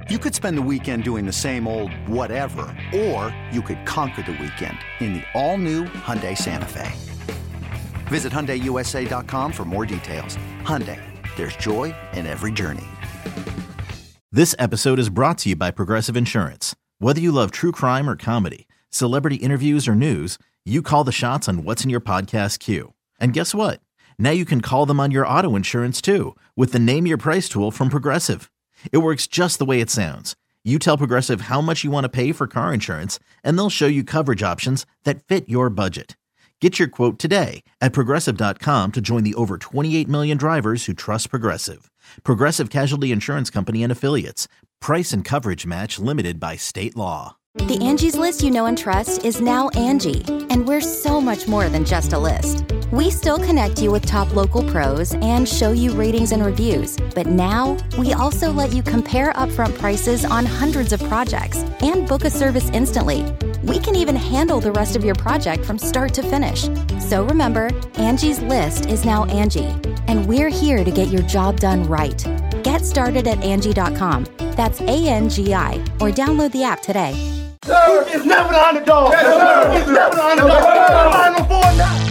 You could spend the weekend doing the same old whatever, or you could conquer the weekend in the all-new Hyundai Santa Fe. Visit HyundaiUSA.com for more details. Hyundai, there's joy in every journey. This episode is brought to you by Progressive Insurance. Whether you love true crime or comedy, celebrity interviews or news, you call the shots on what's in your podcast queue. And guess what? Now you can call them on your auto insurance too with the Name Your Price tool from Progressive. It works just the way it sounds. You tell Progressive how much you want to pay for car insurance, and they'll show you coverage options that fit your budget. Get your quote today at Progressive.com to join the over 28 million drivers who trust Progressive. Progressive Casualty Insurance Company and Affiliates. Price and coverage match limited by state law. The Angie's List you know and trust is now Angie, and we're so much more than just a list. We still connect you with top local pros and show you ratings and reviews, but now we also let you compare upfront prices on hundreds of projects and book a service instantly. We can even handle the rest of your project from start to finish. So remember, Angie's List is now Angie, and we're here to get your job done right. Get started at Angie.com. That's ANGI, or download the app today. Sir, it's never the underdog. Yes, sir. It's never the underdog. Final four now.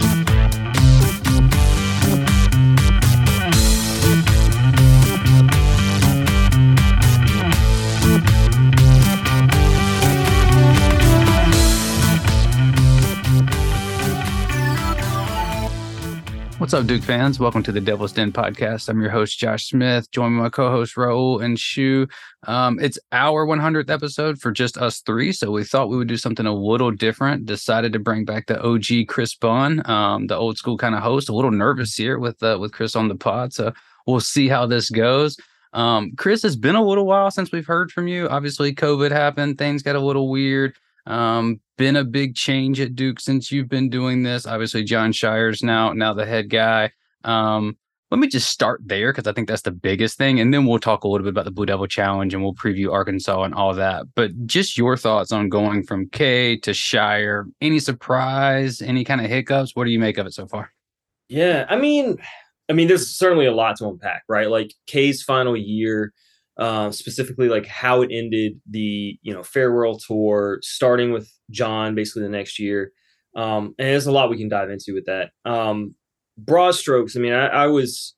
What's up, Duke fans? Welcome to the Devil's Den podcast. I'm your host, Josh Smith, joined by my co-host, Raul and Shu. It's our 100th episode for just us three, so we thought we would do something a little different. Decided to bring back the OG Chris Bunn, the old school kind of host. A little nervous here with Chris on the pod, so we'll see how this goes. Chris, it's been a little while since we've heard from you. Obviously, COVID happened. Things got a little weird. Been a big change at Duke since you've been doing this. Obviously, Jon Scheyer's now the head guy. Let me just start there because I think that's the biggest thing, and then we'll talk a little bit about the Blue Devil Challenge and we'll preview Arkansas and all that. But just your thoughts on going from K to Scheyer. Any surprise? Any kind of hiccups? What do you make of it so far? Yeah, I mean, there's certainly a lot to unpack, right? Like K's final year. Specifically like how it ended the, farewell tour, starting with Jon basically the next year. And there's a lot we can dive into with that. Broad strokes. I was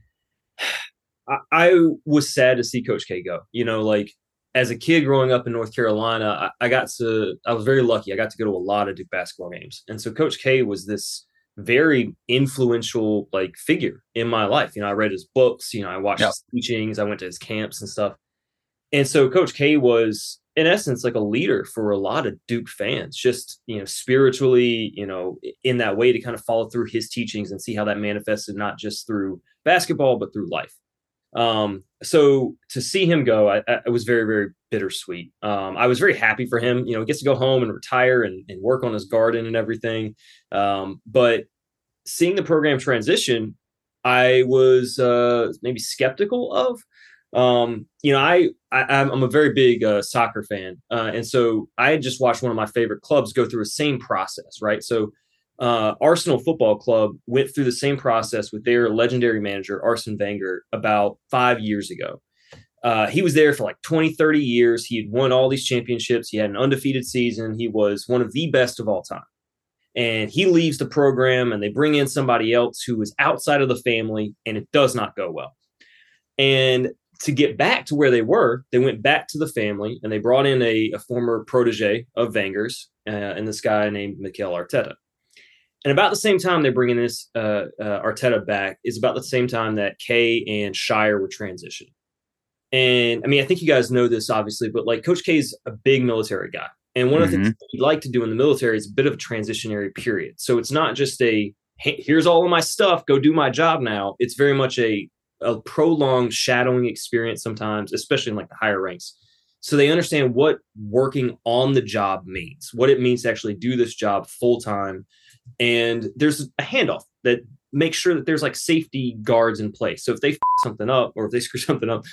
sad to see Coach K go, like as a kid growing up in North Carolina, I was very lucky. I got to go to a lot of Duke basketball games. And so Coach K was this very influential figure in my life. I read his books, I watched his teachings, I went to his camps and stuff. And so Coach K was in essence like a leader for a lot of Duke fans, just, spiritually, in that way to kind of follow through his teachings and see how that manifested, not just through basketball, but through life. So to see him go, I was very, very bittersweet. I was very happy for him. He gets to go home and retire and work on his garden and everything. But seeing the program transition, I was maybe skeptical of. I'm a very big soccer fan. And so I had just watched one of my favorite clubs go through the same process, right? So Arsenal Football Club went through the same process with their legendary manager, Arsene Wenger, about 5 years ago. He was there for like 20, 30 years. He had won all these championships. He had an undefeated season. He was one of the best of all time. And he leaves the program and they bring in somebody else who is outside of the family, and it does not go well. And to get back to where they were, they went back to the family and they brought in a former protege of Wenger's and this guy named Mikel Arteta. And about the same time they're bringing this Arteta back is about the same time that K and Scheyer were transitioning. And I think you guys know this obviously, but Coach K is a big military guy. And one of the things that he'd like to do in the military is a bit of a transitionary period. So it's not just hey, here's all of my stuff, go do my job now. It's very much a prolonged shadowing experience sometimes, especially in the higher ranks. So they understand what working on the job means, what it means to actually do this job full time. And there's a handoff that makes sure that there's safety guards in place. So if they something up or if they screw something up,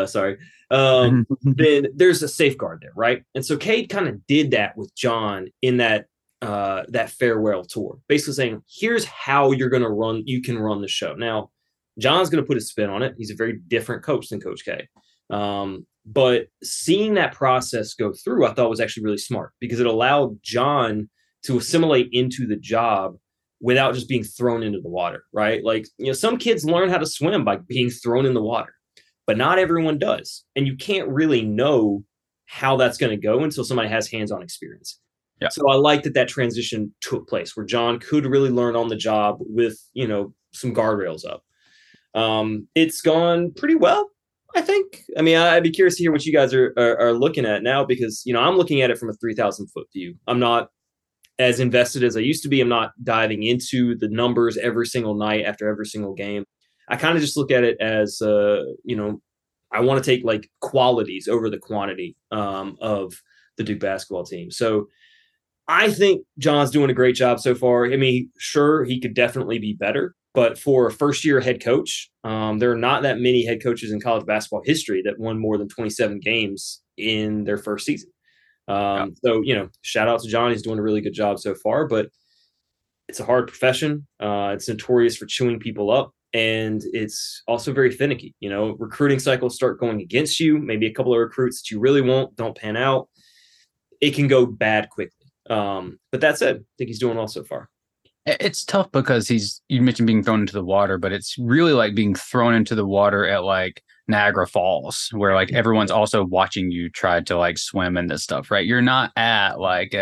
then there's a safeguard there, right? And so Cade kind of did that with Jon in that farewell tour, basically saying, here's how you can run the show. Now, Jon's going to put a spin on it. He's a very different coach than Coach K. But seeing that process go through, I thought was actually really smart because it allowed John to assimilate into the job without just being thrown into the water, right? Like, some kids learn how to swim by being thrown in the water, but not everyone does. And you can't really know how that's going to go until somebody has hands-on experience. Yeah. So I like that transition took place where John could really learn on the job with, some guardrails up. It's gone pretty well, I think. I mean, I'd be curious to hear what you guys are looking at now because, I'm looking at it from a 3,000 foot view. I'm not as invested as I used to be. I'm not diving into the numbers every single night after every single game. I kind of just look at it as, I want to take like qualities over the quantity of the Duke basketball team. So I think John's doing a great job so far. I mean, sure, he could definitely be better. But for a first-year head coach, there are not that many head coaches in college basketball history that won more than 27 games in their first season. So, shout out to John. He's doing a really good job so far. But it's a hard profession. It's notorious for chewing people up. And it's also very finicky. Recruiting cycles start going against you. Maybe a couple of recruits that you really want don't pan out. It can go bad quickly. But that said, I think he's doing well so far. It's tough because you mentioned being thrown into the water, but it's really like being thrown into the water at like Niagara Falls, where like everyone's also watching you try to like swim in this stuff, right? You're not at like,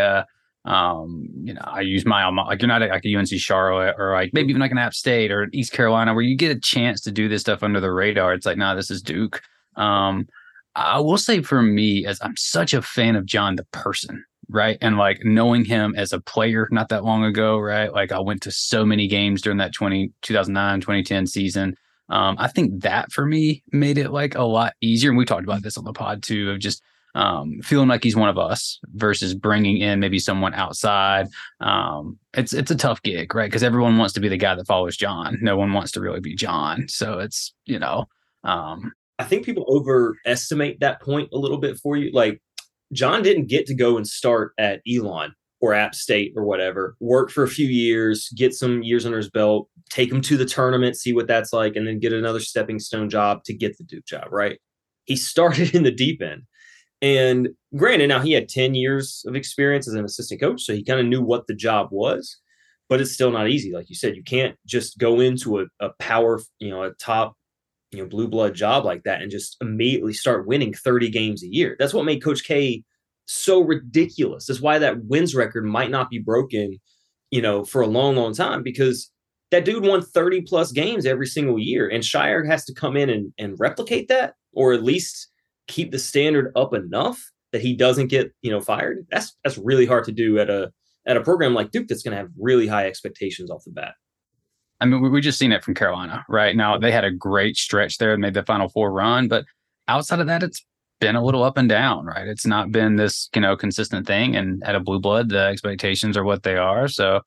I use my alma, like you're not at like a UNC Charlotte or like maybe even like an App State or East Carolina where you get a chance to do this stuff under the radar. It's like, nah, this is Duke. I will say for me, as I'm such a fan of John, the person, right? And like knowing him as a player not that long ago, right? Like I went to so many games during that 2009, 2010 season. I think that for me made it like a lot easier. And we talked about this on the pod too, of just feeling like he's one of us versus bringing in maybe someone outside. It's a tough gig, right? Because everyone wants to be the guy that follows John. No one wants to really be John. So it's, I think people overestimate that point a little bit for you. Like John didn't get to go and start at Elon or App State or whatever, work for a few years, get some years under his belt, take him to the tournament, see what that's like, and then get another stepping stone job to get the Duke job, right? He started in the deep end. And granted, now he had 10 years of experience as an assistant coach, so he kind of knew what the job was, but it's still not easy. Like you said, you can't just go into a power, a top, blue blood job like that and just immediately start winning 30 games a year. That's what made Coach K so ridiculous. That's why that wins record might not be broken, for a long, long time, because that dude won 30 plus games every single year. And Scheyer has to come in and replicate that, or at least keep the standard up enough that he doesn't get, fired. That's really hard to do at a program like Duke that's going to have really high expectations off the bat. I mean, we just seen it from Carolina, right? Now, they had a great stretch there and made the Final Four run, but outside of that, it's been a little up and down, right? It's not been this, consistent thing. And at a blue blood, the expectations are what they are. So,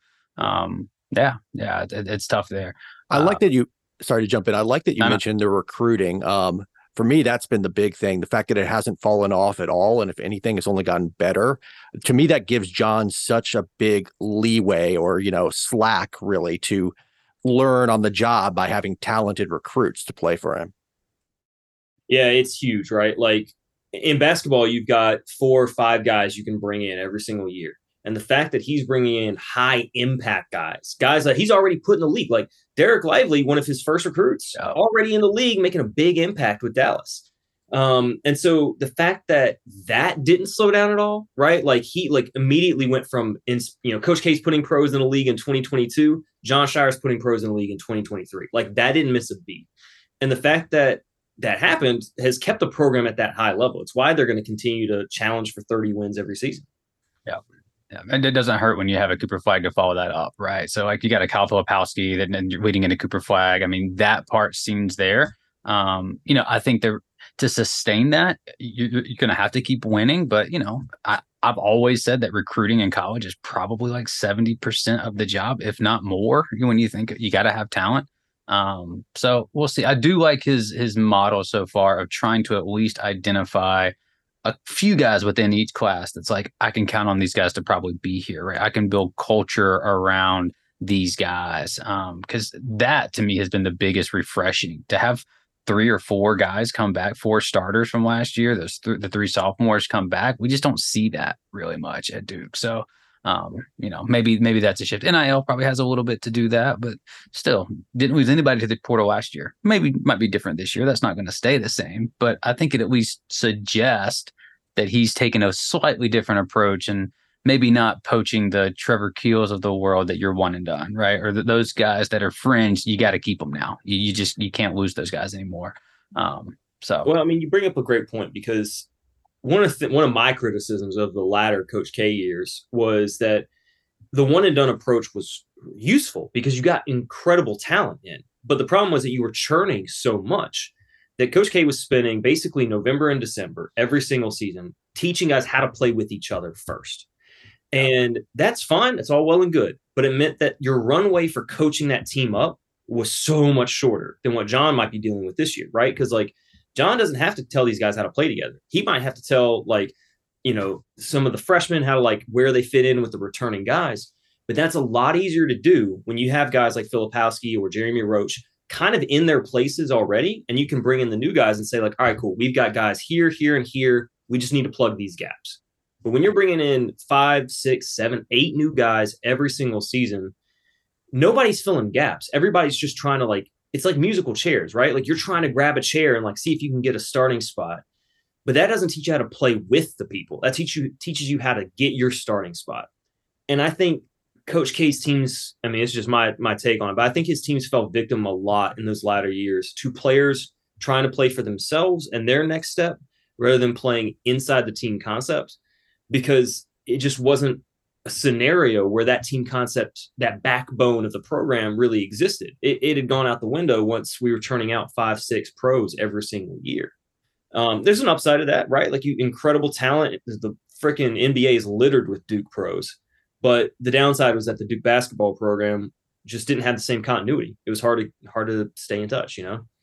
it's tough there. I like that you, sorry to jump in. I like that you mentioned the recruiting. For me, that's been the big thing. The fact that it hasn't fallen off at all. And if anything, it's only gotten better. To me, that gives John such a big leeway or, slack really to learn on the job by having talented recruits to play for him. Yeah, it's huge, right? Like in basketball, you've got 4 or 5 guys you can bring in every single year. And the fact that he's bringing in high impact guys that he's already put in the league, like Derek Lively, one of his first recruits, already in the league, making a big impact with Dallas. And so the fact that didn't slow down at all, right? Like he immediately went from, Coach K's putting pros in the league in 2022, John Scheyer's putting pros in the league in 2023. Like that didn't miss a beat. And the fact that happened has kept the program at that high level. It's why they're going to continue to challenge for 30 wins every season. Yeah. And it doesn't hurt when you have a Cooper Flag to follow that up, right? So like you got a Kyle Filipowski that you're leading into Cooper Flag. I mean, that part seems there. I think to sustain that, you're going to have to keep winning. But, I've always said that recruiting in college is probably like 70% of the job, if not more, when you think you got to have talent. So we'll see. I do like his model so far of trying to at least identify a few guys within each class that's like, I can count on these guys to probably be here, right? I can build culture around these guys. Because that to me has been the biggest refreshing to have 3 or 4 guys come back, 4 starters from last year. Those the 3 sophomores come back. We just don't see that really much at Duke. So, maybe that's a shift. NIL probably has a little bit to do that, but still didn't lose anybody to the portal last year. Maybe might be different this year. That's not going to stay the same, but I think it at least suggests that he's taken a slightly different approach and maybe not poaching the Trevor Keels of the world that you're one and done, right? Or those guys that are fringe, you got to keep them now. You can't lose those guys anymore. Well, I mean, you bring up a great point, because one of my criticisms of the latter Coach K years was that the one and done approach was useful because you got incredible talent in. But the problem was that you were churning so much that Coach K was spending basically November and December every single season teaching guys how to play with each other first. And that's fine. It's all well and good. But it meant that your runway for coaching that team up was so much shorter than what John might be dealing with this year, right? Because like John doesn't have to tell these guys how to play together. He might have to tell some of the freshmen how to where they fit in with the returning guys. But that's a lot easier to do when you have guys like Filipowski or Jeremy Roach kind of in their places already. And you can bring in the new guys and say all right, cool. We've got guys here, here, and here. We just need to plug these gaps. But when you're bringing in 5, 6, 7, 8 new guys every single season, nobody's filling gaps. Everybody's just trying to it's like musical chairs, right? Like you're trying to grab a chair and see if you can get a starting spot. But that doesn't teach you how to play with the people. That teaches you how to get your starting spot. And I think Coach K's teams, I mean, it's just my take on it, but I think his teams fell victim a lot in those latter years to players trying to play for themselves and their next step rather than playing inside the team concept, because it just wasn't a scenario where that team concept, that backbone of the program really existed. It had gone out the window once we were turning out 5, 6 pros every single year. There's an upside to that, right? Incredible talent. The freaking NBA is littered with Duke pros. But the downside was that the Duke basketball program just didn't have the same continuity. It was hard to stay in touch,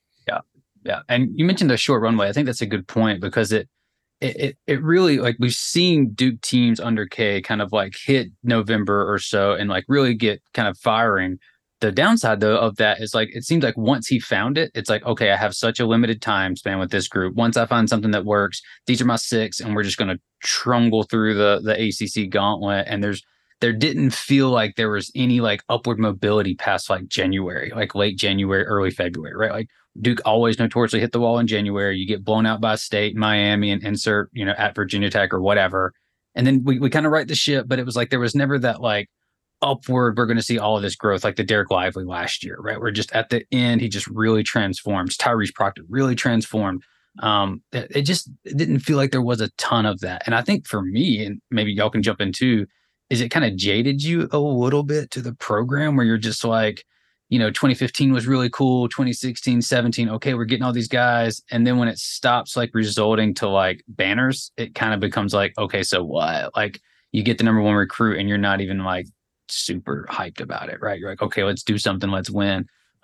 Yeah. And you mentioned the short runway. I think that's a good point, because it really, we've seen Duke teams under K kind of hit November or so and really get kind of firing. The downside though of that is it seems like once he found it, it's okay, I have such a limited time span with this group. Once I find something that works, these are my 6, and we're just going to trundle through the ACC gauntlet. And there didn't feel like there was any upward mobility past January, late January, early February, right? Duke always notoriously hit the wall in January. You get blown out by State, Miami, and insert, at Virginia Tech or whatever. And then we kind of right the ship, but it was there was never that upward, we're going to see all of this growth like the Derek Lively last year, right? We're just at the end, he just really transforms. Tyrese Proctor really transformed. It didn't feel like there was a ton of that. And I think for me, and maybe y'all can jump in too, is it kind of jaded you a little bit to the program where you're just 2015 was really cool. 2016, 17. Okay, we're getting all these guys. And then when it stops resulting to banners, it kind of becomes okay, so what? You get the number 1 recruit and you're not even super hyped about it, right? You're okay, let's do something. Let's win.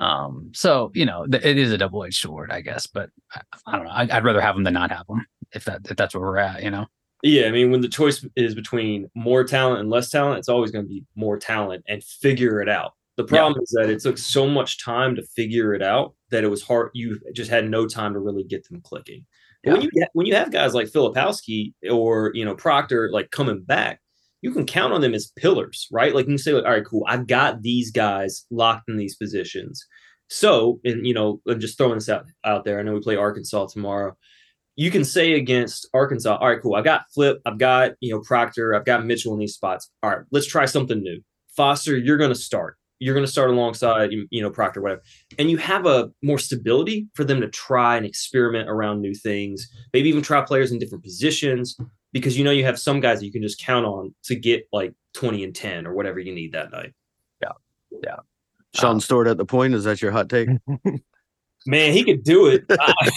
It is a double-edged sword, I guess, but I don't know. I'd rather have them than not have them if that's where we're at, Yeah, I mean, when the choice is between more talent and less talent, it's always going to be more talent and figure it out. The problem is that it took so much time to figure it out that it was hard. You just had no time to really get them clicking. But when you have guys like Filipowski or Proctor coming back, you can count on them as pillars, right? You can say all right, cool, I've got these guys locked in these positions. So, and I'm just throwing this out there. I know we play Arkansas tomorrow. You can say against Arkansas, all right, cool, I've got Flip, I've got Proctor, I've got Mitchell in these spots. All right, let's try something new. Foster, you're going to start. You're going to start alongside, Proctor, whatever. And you have a more stability for them to try and experiment around new things, maybe even try players in different positions, because you have some guys that you can just count on to get 20 and 10 or whatever you need that night. Yeah. Sean Stewart at the point. Is that your hot take? Man, he could do it.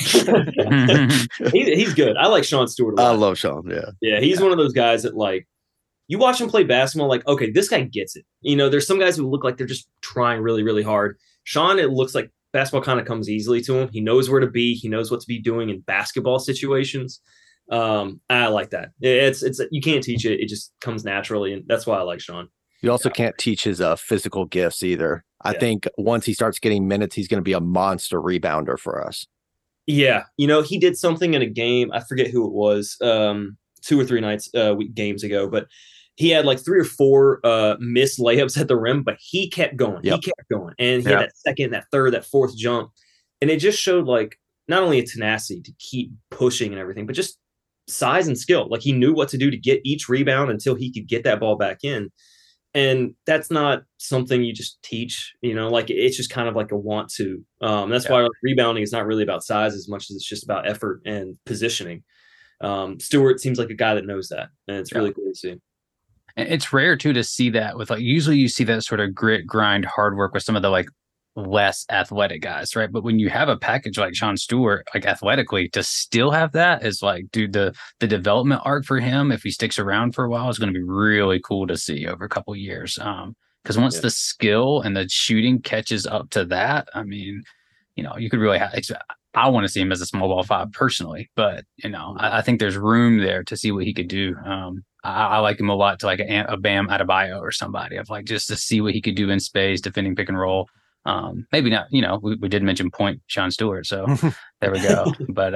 He's good. I like Sean Stewart a lot. I love Sean. Yeah. Yeah. He's one of those guys that you watch him play basketball, okay, this guy gets it. There's some guys who look like they're just trying really, really hard. Sean, it looks like basketball kind of comes easily to him. He knows where to be. He knows what to be doing in basketball situations. I like that. It's you can't teach it. It just comes naturally. And that's why I like Sean. You also can't teach his physical gifts either. I think once he starts getting minutes, he's going to be a monster rebounder for us. Yeah. He did something in a game. I forget who it was, 2 or 3 games ago, but he had like 3 or 4 missed layups at the rim, but he kept going. Yep. He kept going. And he had that second, that third, that fourth jump. And it just showed like not only a tenacity to keep pushing and everything, but just size and skill. Like he knew what to do to get each rebound until he could get that ball back in. And that's not something you just teach, like it's just kind of like a want to. That's why rebounding is not really about size as much as it's just about effort and positioning. Stewart seems like a guy that knows that, and it's really cool to see. It's rare too to see that with like, usually you see that sort of grit, grind, hard work with some of the like less athletic guys, right? But when you have a package like Sean Stewart, like athletically, to still have that is like, dude, the development arc for him, if he sticks around for a while, is going to be really cool to see over a couple of years. Because once the skill and the shooting catches up to that, I mean, you could really I want to see him as a small ball 5 personally, but I think there's room there to see what he could do. I like him a lot to like a Bam Adebayo or somebody, of like just to see what he could do in space, defending pick and roll. Maybe not, we did mention point Sean Stewart, so there we go. But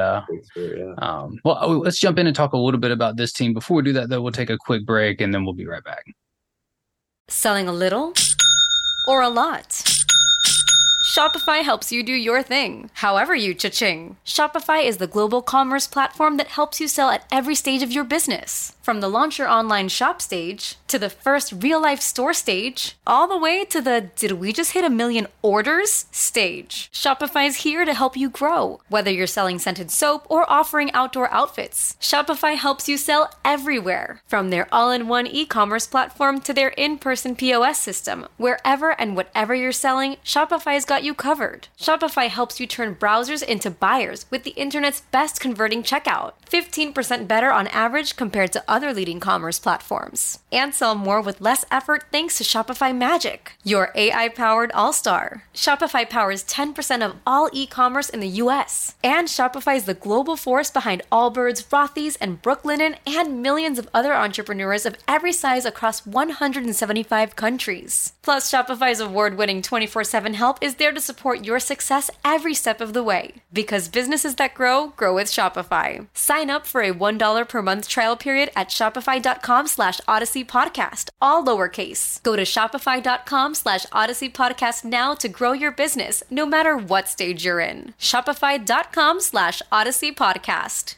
well, let's jump in and talk a little bit about this team. Before we do that, though, we'll take a quick break and then we'll be right back. Selling a little or a lot? Shopify helps you do your thing, however you cha-ching. Shopify is the global commerce platform that helps you sell at every stage of your business. From the launch your online shop stage, to the first real-life store stage, all the way to the did we just hit 1 million orders stage. Shopify is here to help you grow. Whether you're selling scented soap or offering outdoor outfits, Shopify helps you sell everywhere. From their all-in-one e-commerce platform to their in-person POS system, wherever and whatever you're selling, Shopify's got you covered. Shopify helps you turn browsers into buyers with the internet's best converting checkout. 15% better on average compared to other leading commerce platforms. And sell more with less effort thanks to Shopify Magic, your AI-powered all-star. Shopify powers 10% of all e-commerce in the US. And Shopify is the global force behind Allbirds, Rothy's, and Brooklinen, and millions of other entrepreneurs of every size across 175 countries. Plus, Shopify's award-winning 24/7 help is there to support your success every step of the way. Because businesses that grow with Shopify. Sign up for a $1 per month trial period at shopify.com/Odyssey Podcast, all lowercase. Go to shopify.com/Odyssey Podcast now to grow your business, no matter what stage you're in. Shopify.com/Odyssey Podcast.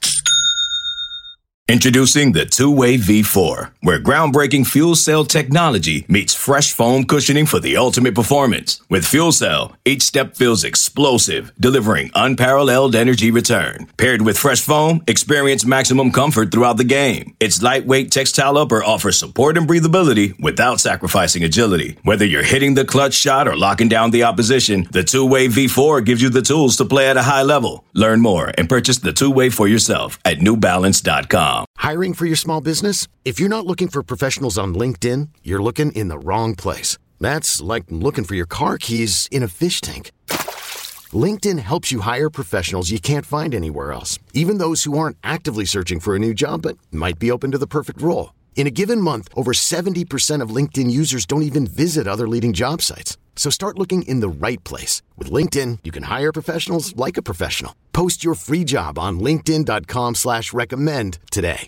Introducing the Two-Way V4, where groundbreaking fuel cell technology meets fresh foam cushioning for the ultimate performance. With Fuel Cell, each step feels explosive, delivering unparalleled energy return. Paired with fresh foam, experience maximum comfort throughout the game. Its lightweight textile upper offers support and breathability without sacrificing agility. Whether you're hitting the clutch shot or locking down the opposition, the Two-Way V4 gives you the tools to play at a high level. Learn more and purchase the Two-Way for yourself at newbalance.com. Hiring for your small business? If you're not looking for professionals on LinkedIn, you're looking in the wrong place. That's like looking for your car keys in a fish tank. LinkedIn helps you hire professionals you can't find anywhere else, even those who aren't actively searching for a new job but might be open to the perfect role. In a given month, over 70% of LinkedIn users don't even visit other leading job sites. So start looking in the right place. With LinkedIn, you can hire professionals like a professional. Post your free job on linkedin.com/recommend today.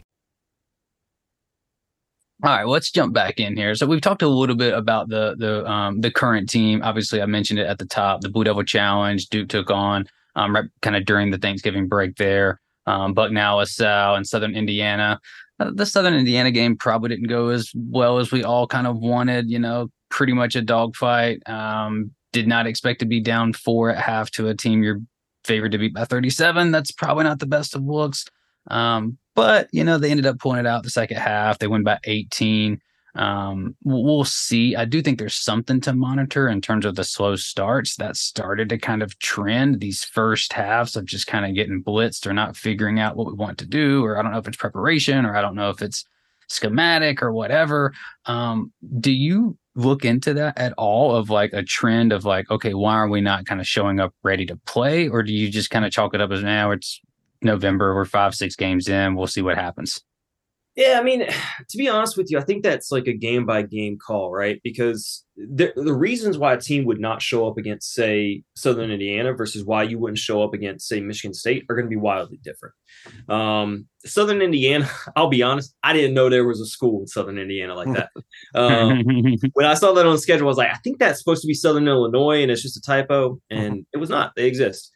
All right, let's jump back in here. So we've talked a little bit about the current team. Obviously, I mentioned it at the top, the Blue Devil Challenge Duke took on right kind of during the Thanksgiving break there. Bucknell, LaSalle, and Southern Indiana. The Southern Indiana game probably didn't go as well as we all kind of wanted, pretty much a dogfight. Did not expect to be down 4 at half to a team you're favored to beat by 37. That's probably not the best of looks. But, they ended up pulling it out the second half. They win by 18. We'll see. I do think there's something to monitor in terms of the slow starts that started to kind of trend these first halves of just kind of getting blitzed or not figuring out what we want to do, or I don't know if it's preparation, or I don't know if it's schematic or whatever. Do you look into that at all, of like a trend of like, okay, why are we not kind of showing up ready to play? Or do you just kind of chalk it up as now it's November, we're 5-6 games in, we'll see what happens? Yeah, I mean, to be honest with you, I think that's like a game by game call, right? Because the reasons why a team would not show up against, say, Southern Indiana versus why you wouldn't show up against, say, Michigan State are going to be wildly different. Southern Indiana, I'll be honest, I didn't know there was a school in Southern Indiana like that. When I saw that on the schedule, I was like, I think that's supposed to be Southern Illinois, and it's just a typo, and it was not. They exist.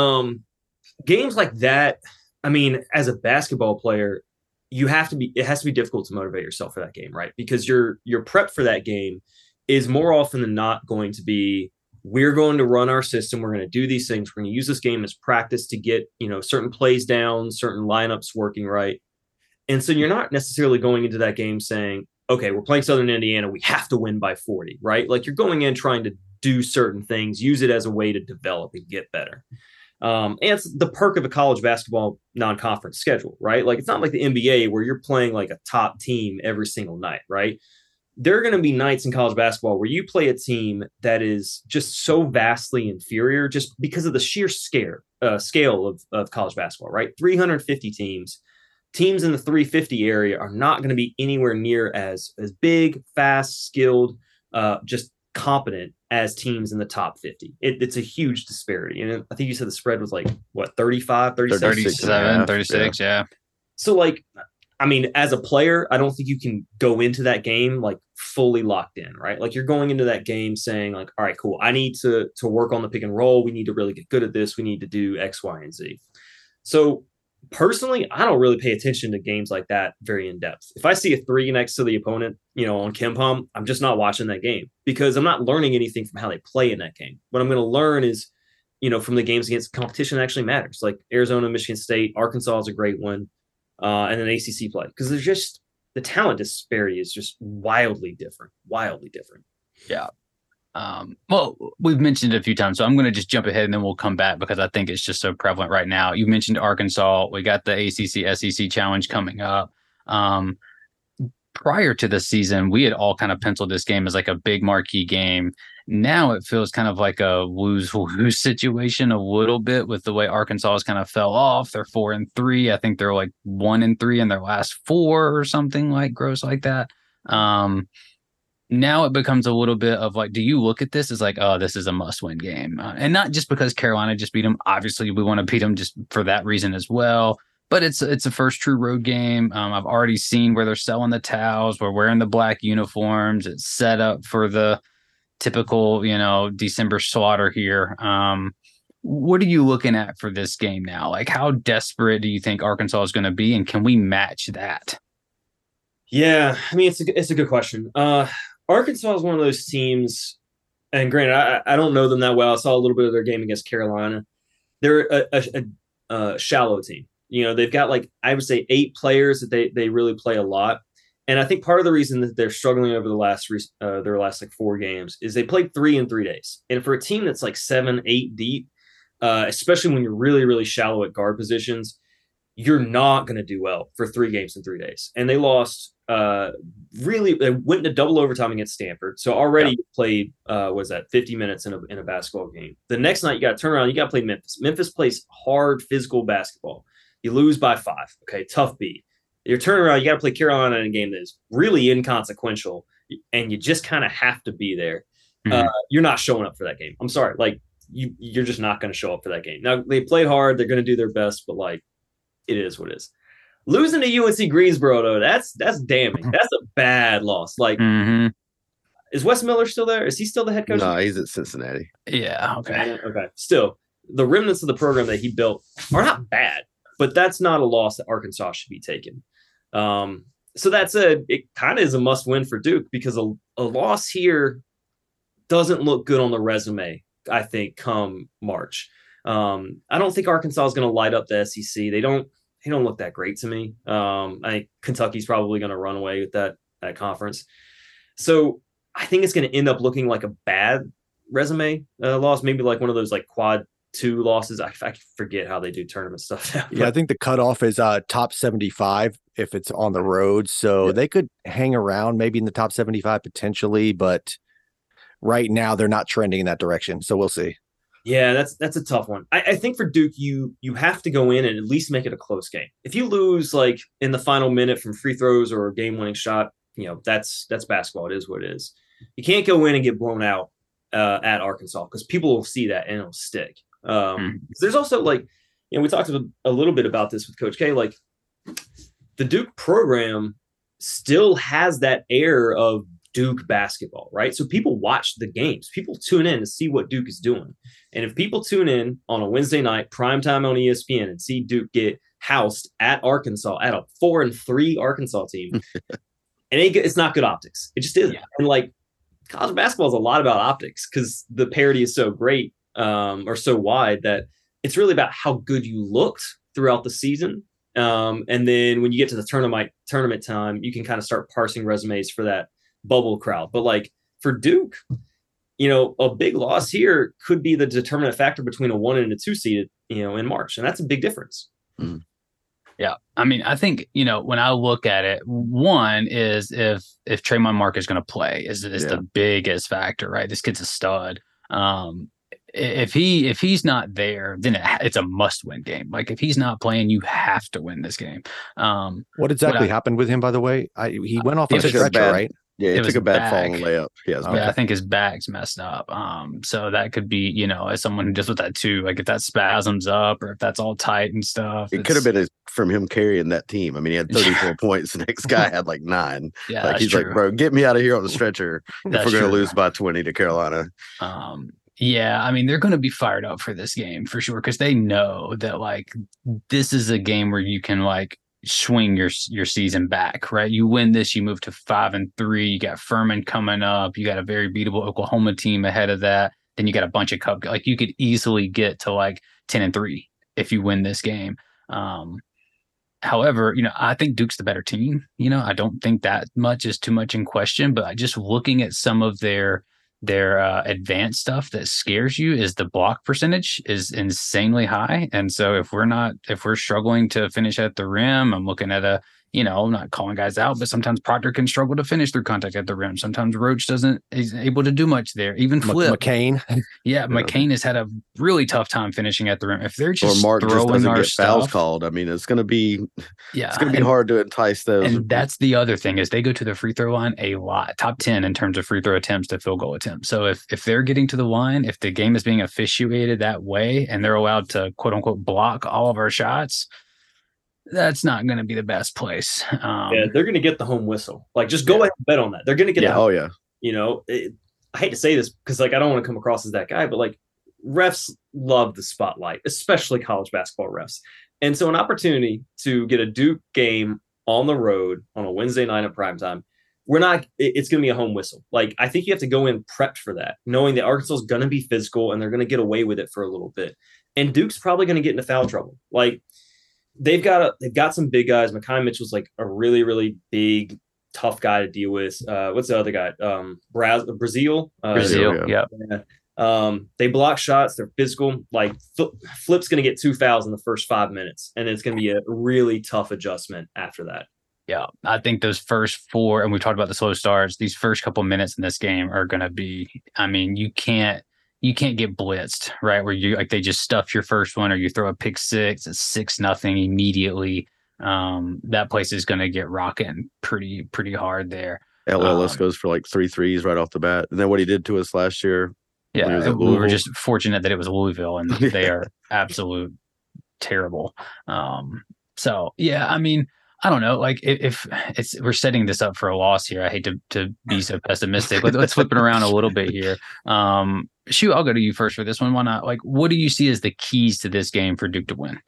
Games like that, I mean, as a basketball player, it has to be difficult to motivate yourself for that game, right? Because your prep for that game is more often than not going to be, we're going to run our system. We're going to do these things. We're going to use this game as practice to get, certain plays down, certain lineups working right. And so you're not necessarily going into that game saying, okay, we're playing Southern Indiana, we have to win by 40, right? Like, you're going in trying to do certain things, use it as a way to develop and get better. And it's the perk of a college basketball non-conference schedule, right? Like, it's not like the NBA where you're playing like a top team every single night, right? There are going to be nights in college basketball where you play a team that is just so vastly inferior just because of the sheer scale of college basketball, right? 350 teams in the 350 area are not going to be anywhere near as big, fast, skilled, just competent as teams in the top 50. It's a huge disparity. And I think you said the spread was like, what, 35, 37, 36, yeah. So, like, I mean, as a player, I don't think you can go into that game like fully locked in, right? Like, you're going into that game saying like, all right, cool, I need to work on the pick and roll. We need to really get good at this. We need to do X, Y, and Z. So personally, I don't really pay attention to games like that very in depth. If I see a 3 next to the opponent, on KenPom, I'm just not watching that game because I'm not learning anything from how they play in that game. What I'm going to learn is, from the games against competition that actually matters, like Arizona, Michigan State, Arkansas is a great one, and then ACC play, because there's just the talent disparity is just wildly different. Yeah. Well, we've mentioned it a few times, so I'm going to just jump ahead and then we'll come back because I think it's just so prevalent right now. You mentioned Arkansas. We got the ACC SEC challenge coming up. Prior to the season, we had all kind of penciled this game as like a big marquee game. Now it feels kind of like a lose-lose situation a little bit with the way Arkansas has kind of fell off. They're 4-3. I think they're like 1-3 in their last 4 or something like gross like that. Now it becomes a little bit of like, do you look at this as like, oh, this is a must-win game? And not just because Carolina just beat them. Obviously, we want to beat them just for that reason as well. But it's a first true road game. I've already seen where they're selling the towels. We're wearing the black uniforms. It's set up for the typical, December slaughter here. What are you looking at for this game now? Like, how desperate do you think Arkansas is going to be, and can we match that? Yeah, I mean, it's a good question. Arkansas is one of those teams, and granted, I don't know them that well. I saw a little bit of their game against Carolina. They're a shallow team. They've got like, I would say 8 players that they really play a lot. And I think part of the reason that they're struggling over their last like 4 games is they played 3 in 3 days. And for a team that's like 7, 8 deep, especially when you're really, really shallow at guard positions, you're not going to do well for 3 games in 3 days. And they lost, they went into double overtime against Stanford. So already you played, 50 minutes in a basketball game. The next night you got to turn around, you got to play Memphis. Memphis plays hard physical basketball. You lose by 5. Okay, tough beat. You're turning around, you got to play Carolina in a game that is really inconsequential, and you just kind of have to be there. Mm-hmm. You're not showing up for that game. I'm sorry. Like, you're just not going to show up for that game. Now, they played hard. They're going to do their best, but, like, it is what it is. Losing to UNC Greensboro, though, that's damning. That's a bad loss. Like, Is Wes Miller still there? Is he still the head coach? No, he's at Cincinnati. Yeah, okay. Okay. Still, the remnants of the program that he built are not bad, but that's not a loss that Arkansas should be taking. So it kind of is a must win for Duke, because a loss here doesn't look good on the resume, I think, come March. I don't think Arkansas is going to light up the SEC. They don't look that great to me. I think Kentucky's probably going to run away with that conference. So I think it's going to end up looking like a bad resume loss, maybe like one of those like quad 2 losses. I forget how they do tournament stuff now. Yeah, I think the cutoff is top 75 if it's on the road. So they could hang around maybe in the top 75 potentially, but right now they're not trending in that direction. So we'll see. Yeah, that's a tough one. I think for Duke, you have to go in and at least make it a close game. If you lose like in the final minute from free throws or a game-winning shot, that's basketball. It is what it is. You can't go in and get blown out at Arkansas because people will see that and it'll stick. There's also like, we talked a little bit about this with Coach K. Like the Duke program still has that air of Duke basketball, right? So people watch the games. People tune in to see what Duke is doing. And if people tune in on a Wednesday night, primetime on ESPN, and see Duke get housed at Arkansas, at a 4-3 Arkansas team, and it's not good optics. It just isn't. Yeah. And like college basketball is a lot about optics because the parity is so great or so wide that it's really about how good you looked throughout the season. And then when you get to the tournament time, you can kind of start parsing resumes for that bubble crowd. But like for Duke, a big loss here could be the determinant factor between a 1 and a 2 seed, in March. And that's a big difference. Mm. Yeah. I mean, I think, when I look at it, one is if Traymond Mark is going to play is the biggest factor, right? This kid's a stud. If he's not there, then it's a must-win game. Like if he's not playing, you have to win this game. What exactly happened with him, by the way? He went off on a stretcher, right? Yeah, he took a bad falling layup. Yeah, I think his back's messed up. So that could be, as someone who just with that too, like if that spasms up or if that's all tight and stuff. It could have been from him carrying that team. I mean, he had 34 points. The next guy had like 9. Yeah, like he's true. Like, bro, get me out of here on the stretcher if we're going to lose by 20 to Carolina. Yeah, I mean, they're going to be fired up for this game for sure because they know that like this is a game where you can like swing your season back, right? You win this, you move to 5-3. You got Furman coming up. You got a very beatable Oklahoma team ahead of that. Then you got a bunch of cup. Like you could easily get to like 10-3 if you win this game. However, I think Duke's the better team. I don't think that much is too much in question. But just looking at some of their advanced stuff that scares you is the block percentage is insanely high. And so if we're struggling to finish at the rim, I'm looking at I'm not calling guys out, but sometimes Proctor can struggle to finish through contact at the rim. Sometimes Roach isn't able to do much there. Even Flip. McCain. Yeah, McCain has had a really tough time finishing at the rim. If they're just Mark throwing just doesn't our get stuff, fouls called, I mean, it's going to be hard to entice those. And that's the other thing is they go to the free throw line a lot, top 10 in terms of free throw attempts to field goal attempts. So if they're getting to the line, if the game is being officiated that way, and they're allowed to quote unquote block all of our shots, that's not going to be the best place. Yeah, they're going to get the home whistle. Like, just go ahead and bet on that. They're going to get. I hate to say this because like I don't want to come across as that guy, but like refs love the spotlight, especially college basketball refs. And so an opportunity to get a Duke game on the road on a Wednesday night at primetime, it's going to be a home whistle. Like I think you have to go in prepped for that, knowing that Arkansas is going to be physical and they're going to get away with it for a little bit. And Duke's probably going to get into foul trouble. Like. They've got some big guys. Makai Mitchell's like a really, really big, tough guy to deal with. What's the other guy? Brazil. Yeah. They block shots. They're physical. Like Flip's going to get 2 fouls in the first 5 minutes, and it's going to be a really tough adjustment after that. Yeah, I think those first 4, and we talked about the slow starts. These first couple minutes in this game are going to be. I mean, you can't get blitzed, right? Where they just stuff your first one or you throw a pick 6, it's 6-0 immediately. That place is going to get rocking pretty hard there. LLS goes for like 3 threes right off the bat. And then what he did to us last year. Yeah, we were just fortunate that it was Louisville and they are absolute terrible. So yeah, I mean, I don't know. Like if we're setting this up for a loss here, I hate to be so pessimistic. Let's flip it around a little bit here. Shu, I'll go to you first for this one. Why not? Like, what do you see as the keys to this game for Duke to win?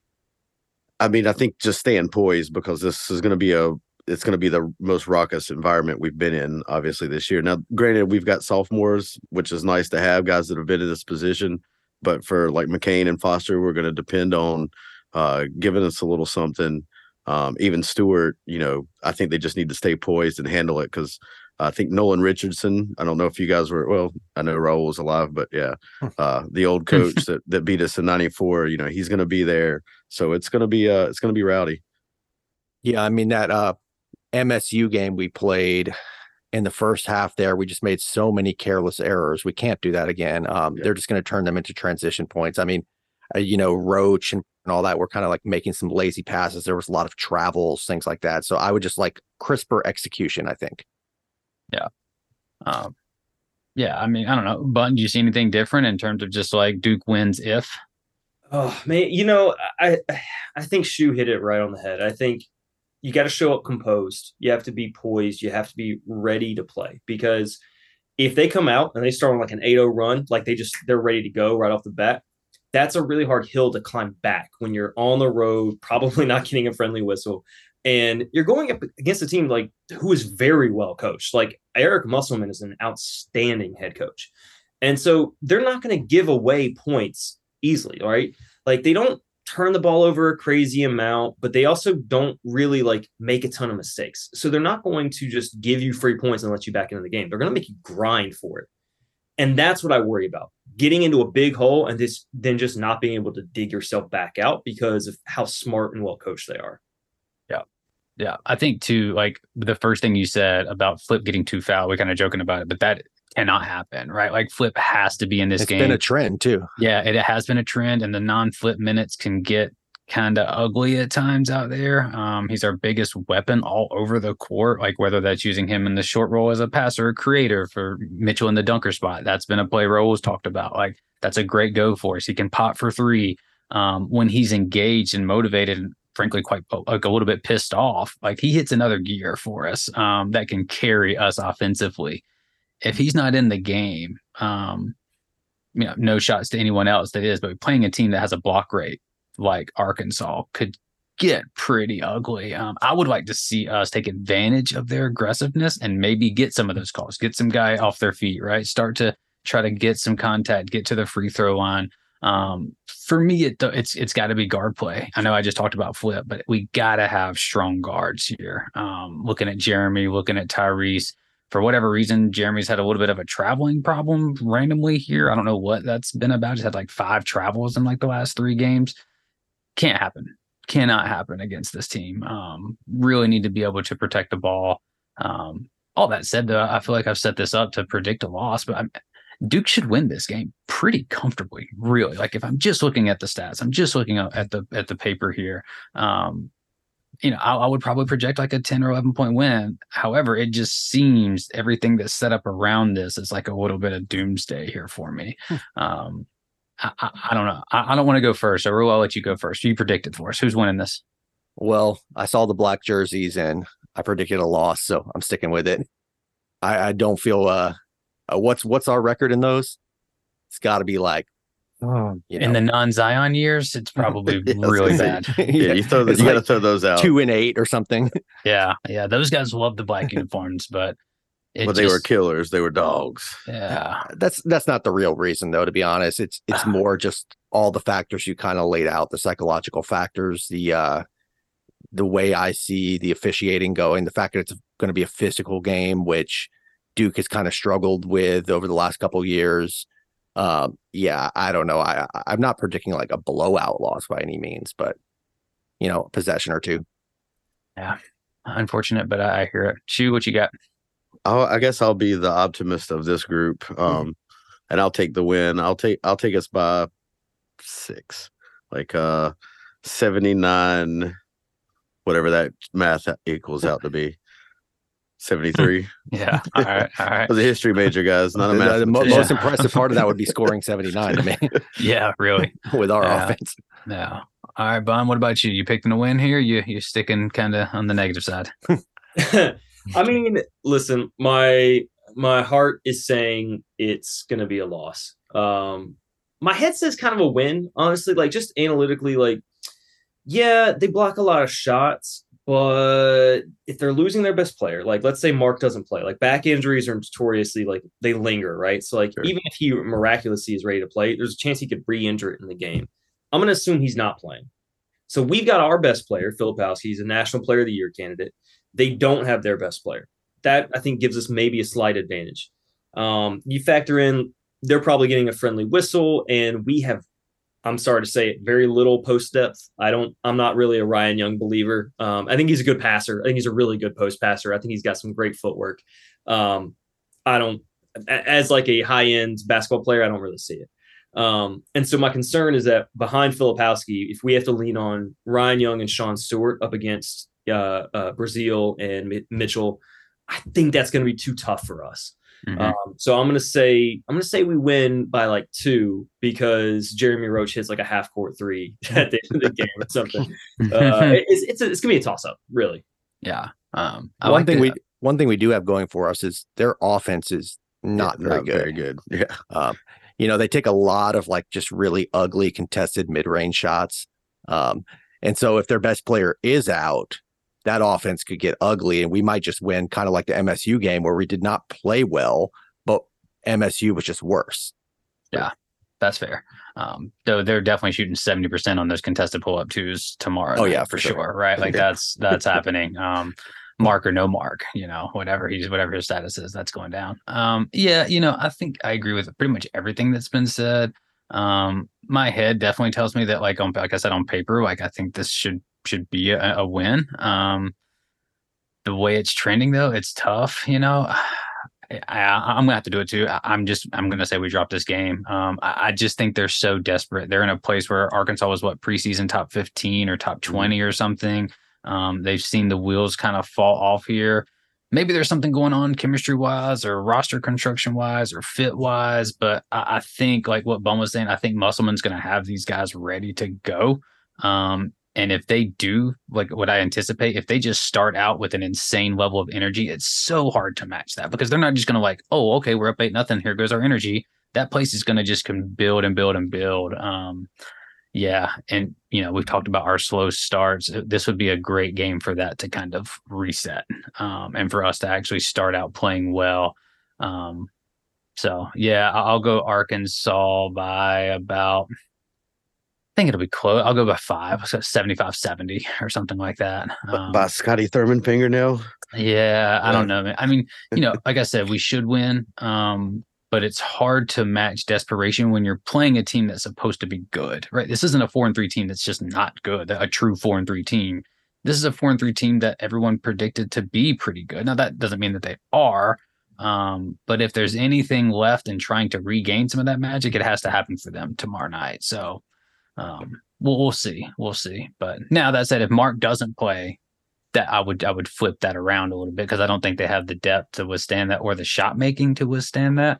I mean, I think just staying poised because this is going to be it's going to be the most raucous environment we've been in, obviously, this year. Now, granted, we've got sophomores, which is nice to have, guys that have been in this position. But for like McCain and Foster, we're going to depend on giving us a little something. Even Stewart, I think they just need to stay poised and handle it because I think Nolan Richardson, I don't know if you guys I know Raul was alive, but yeah, the old coach that beat us in 94, he's going to be there. So it's going to be rowdy. Yeah. I mean, that MSU game we played, in the first half there, we just made so many careless errors. We can't do that again. They're just going to turn them into transition points. I mean, Roach and all that were kind of like making some lazy passes. There was a lot of travels, things like that. So I would just like crisper execution, I think. Yeah. Yeah. I mean, I don't know. Button, do you see anything different in terms of just like Duke wins if? Oh, man. I think Shu hit it right on the head. I think you got to show up composed. You have to be poised. You have to be ready to play, because if they come out and they start on like an 8-0 run, like they're ready to go right off the bat, that's a really hard hill to climb back when you're on the road, probably not getting a friendly whistle. And you're going up against a team like who is very well coached. Like Eric Musselman is an outstanding head coach. And so they're not going to give away points easily, right? Like they don't turn the ball over a crazy amount, but they also don't really like make a ton of mistakes. So they're not going to just give you free points and let you back into the game. They're going to make you grind for it. And that's what I worry about. Getting into a big hole and then just not being able to dig yourself back out because of how smart and well coached they are. Yeah. Yeah. I think too, like the first thing you said about Flip getting too foul, we're kind of joking about it, but that cannot happen, right? Like Flip has to be in this game. It's been a trend too. Yeah, it has been a trend, and the non-Flip minutes can get kind of ugly at times out there. He's our biggest weapon all over the court, like whether that's using him in the short role as a passer or creator for Mitchell in the dunker spot. That's been a play Raul's talked about. Like that's a great go for us. He can pop for three when he's engaged and motivated and frankly quite like a little bit pissed off. Like he hits another gear for us that can carry us offensively. If he's not in the game, no shots to anyone else that is, but playing a team that has a block rate like Arkansas could get pretty ugly. I would like to see us take advantage of their aggressiveness and maybe get some of those calls, get some guy off their feet, right? Start to try to get some contact, get to the free throw line. For me, it's got to be guard play. I know I just talked about Flip, but we got to have strong guards here. Looking at Jeremy, looking at Tyrese. For whatever reason, Jeremy's had a little bit of a traveling problem randomly here. I don't know what that's been about. He's had like 5 travels in like the last 3 games. Can't happen. Cannot happen against this team. Really need to be able to protect the ball. All that said, though, I feel like I've set this up to predict a loss, but Duke should win this game pretty comfortably, really. Like if I'm just looking at the stats, I'm just looking at the paper here. I would probably project like a 10 or 11 point win. However, it just seems everything that's set up around this is like a little bit of doomsday here for me. I don't know. I don't want to go first. So Raul, I'll let you go first. You predicted for us. Who's winning this? Well, I saw the black jerseys and I predicted a loss, so I'm sticking with it. I don't feel what's our record in those? It's got to be like in the non-Zion years, it's probably really bad. Yeah, you got to throw those out. 2 and 8 or something. Yeah. Those guys love the black uniforms, but they were killers. They were dogs. Yeah, that's not the real reason, though. To be honest, it's more just all the factors you kind of laid out, the psychological factors, the way I see the officiating going, the fact that it's going to be a physical game, which Duke has kind of struggled with over the last couple of years. I don't know. I'm not predicting like a blowout loss by any means, but possession or 2. Yeah, unfortunate, but I hear it. Shu, what you got? I guess I'll be the optimist of this group, and I'll take the win. I'll take us by 6, like 79, whatever that math equals out to be. 73. Yeah. All right. I was a history major, guys. Not a math. The most impressive part of that would be scoring 79 to me. Yeah, really. With our offense. Yeah. All right, Bun, what about you? You picking a win here? You sticking kind of on the negative side? I mean, listen, my heart is saying it's going to be a loss. My head says kind of a win, honestly, like just analytically, like, yeah, they block a lot of shots. But if they're losing their best player, like let's say Mark doesn't play, like back injuries are notoriously like they linger, right? So like even if he miraculously is ready to play, there's a chance he could re-injure it in the game. I'm going to assume he's not playing. So we've got our best player, Filipowski. He's a National Player of the Year candidate. They don't have their best player. That I think gives us maybe a slight advantage. You factor in they're probably getting a friendly whistle, and we have I'm sorry to say it, very little post depth. I'm not really a Ryan Young believer. I think he's a good passer. I think he's a really good post passer. I think he's got some great footwork. As like a high end basketball player, I don't really see it. And so my concern is that behind Filipowski, if we have to lean on Ryan Young and Sean Stewart up against Brazile and Mitchell, I think that's going to be too tough for us. So I'm going to say we win by like 2 because Jeremy Roach hits like a half court 3 at the end of the game or something. It's going to be a toss up, really. Yeah. One thing we do have going for us is their offense is not very good. Yeah. They take a lot of like just really ugly contested mid-range shots. And so if their best player is out, that offense could get ugly and we might just win, kind of like the MSU game where we did not play well, but MSU was just worse. Yeah, that's fair. Though they're definitely shooting 70% on those contested pull-up twos tomorrow. Oh yeah, for sure. Right. Like that's happening. Mark or no mark, whatever his status is, that's going down. I think I agree with pretty much everything that's been said. My head definitely tells me that like I said, on paper, like I think this should be a win. The way it's trending though, it's tough, I'm gonna have to do it too. I'm gonna say we drop this game. I just think they're so desperate. They're in a place where Arkansas was preseason top 15 or top 20 or something. They've seen the wheels kind of fall off here. Maybe there's something going on chemistry wise or roster construction wise or fit wise, but I think like what Bum was saying, I think Musselman's going to have these guys ready to go. And if they do like what I anticipate, if they just start out with an insane level of energy, it's so hard to match that because they're not just going to like, oh, okay, we're up 8-0. Here goes our energy. That place is going to just build and build and build. Yeah. And, we've talked about our slow starts. This would be a great game for that to kind of reset and for us to actually start out playing well. So, yeah, I'll go Arkansas by about, I think it'll be close. I'll go by 5, so 75-70 or something like that. By Scotty Thurman fingernail? Yeah, I don't know, man. I mean, like I said, we should win. But it's hard to match desperation when you're playing a team that's supposed to be good, right? This isn't a 4-3 team that's just not good, a true 4-3 team. This is a 4-3 team that everyone predicted to be pretty good. Now, that doesn't mean that they are, but if there's anything left in trying to regain some of that magic, it has to happen for them tomorrow night. So we'll see. We'll see. But now that said, if Mark doesn't play, that I would flip that around a little bit because I don't think they have the depth to withstand that or the shot making to withstand that.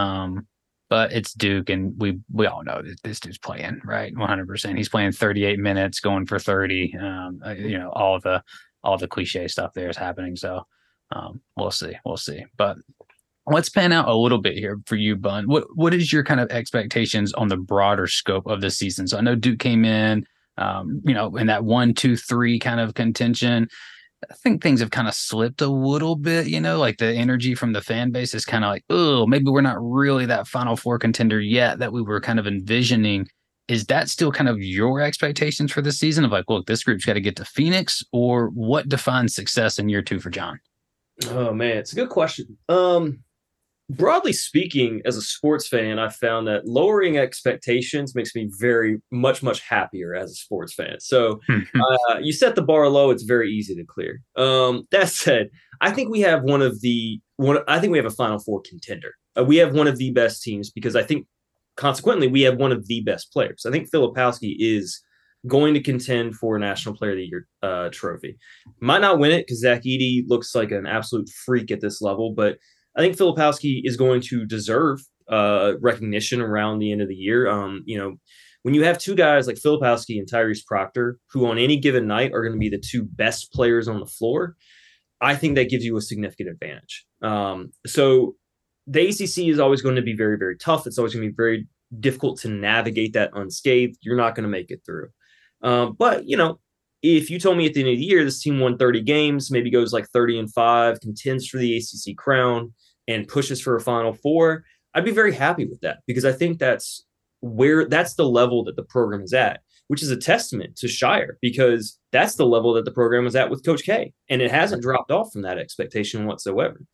But it's Duke, and we all know that this dude's playing, right? 100%. He's playing 38 minutes, going for 30. All the cliche stuff there is happening. So we'll see. But let's pan out a little bit here for you, Bun. What is your kind of expectations on the broader scope of the season? So I know Duke came in, in that 1, 2, 3 kind of contention. I think things have kind of slipped a little bit, like the energy from the fan base is kind of like, oh, maybe we're not really that Final Four contender yet that we were kind of envisioning. Is that still kind of your expectations for the season of like, look, this group's got to get to Phoenix, or what defines success in year 2 for John? Oh man, it's a good question. Broadly speaking, as a sports fan, I found that lowering expectations makes me very much happier as a sports fan. So you set the bar low, it's very easy to clear. That said, I think we have I think we have a Final Four contender. We have one of the best teams because I think consequently we have one of the best players. I think Filipowski is going to contend for a National Player of the Year trophy. Might not win it because Zach Edey looks like an absolute freak at this level, but I think Filipowski is going to deserve recognition around the end of the year. When you have 2 guys like Filipowski and Tyrese Proctor, who on any given night are going to be the 2 best players on the floor, I think that gives you a significant advantage. So the ACC is always going to be very, very tough. It's always going to be very difficult to navigate that unscathed. You're not going to make it through. But if you told me at the end of the year, this team won 30 games, maybe goes like 30-5, contends for the ACC crown, and pushes for a Final Four, I'd be very happy with that because I think that's the level that the program is at, which is a testament to Shire because that's the level that the program was at with Coach K, and it hasn't dropped off from that expectation whatsoever.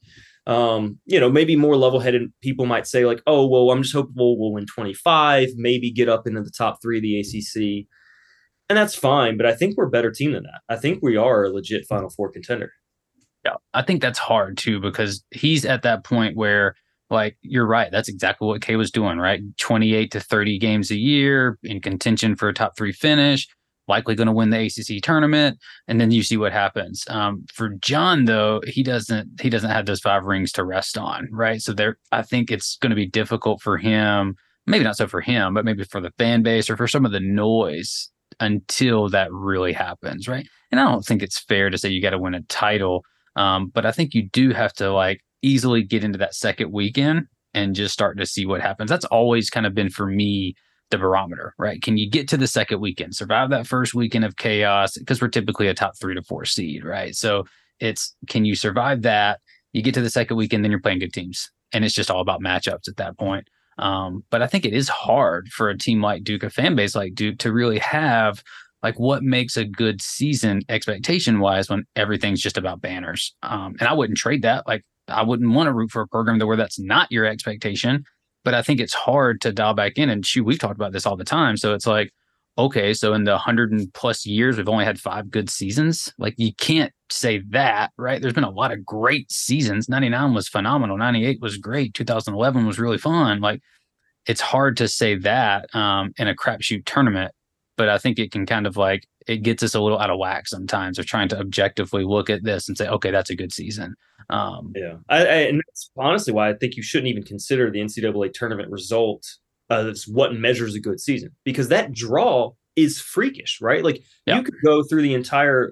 Maybe more level-headed people might say like, oh, well, I'm just hopeful we'll win 25, maybe get up into the top 3 of the ACC. And that's fine, but I think we're a better team than that. I think we are a legit Final Four contender. Yeah, I think that's hard too, because he's at that point where, like, you're right. That's exactly what Kay was doing, right? 28 to 30 games a year in contention for a top 3 finish, likely going to win the ACC tournament. And then you see what happens. For John, though, he doesn't have those 5 rings to rest on, right? So I think it's going to be difficult for him, maybe not so for him, but maybe for the fan base or for some of the noise until that really happens, right? And I don't think it's fair to say you got to win a title. But I think you do have to like easily get into that second weekend and just start to see what happens. That's always kind of been for me the barometer, right? Can you get to the second weekend, survive that first weekend of chaos? Because we're typically a top 3 to 4 seed, right? So can you survive that? You get to the second weekend, then you're playing good teams. And it's just all about matchups at that point. But I think it is hard for a team like Duke, a fan base like Duke, to really have like what makes a good season expectation wise when everything's just about banners. And I wouldn't trade that. Like, I wouldn't want to root for a program where that's not your expectation. But I think it's hard to dial back in. And we've talked about this all the time. So it's like, okay, so in the 100+ years, we've only had 5 good seasons. Like, you can't say that, right? There's been a lot of great seasons. 99 was phenomenal. 98 was great. 2011 was really fun. Like, it's hard to say that in a crapshoot tournament. But I think it can kind of like, it gets us a little out of whack sometimes of trying to objectively look at this and say, okay, that's a good season. And that's honestly why I think you shouldn't even consider the NCAA tournament result as what measures a good season, because that draw is freakish, right? Like, you could go through the entire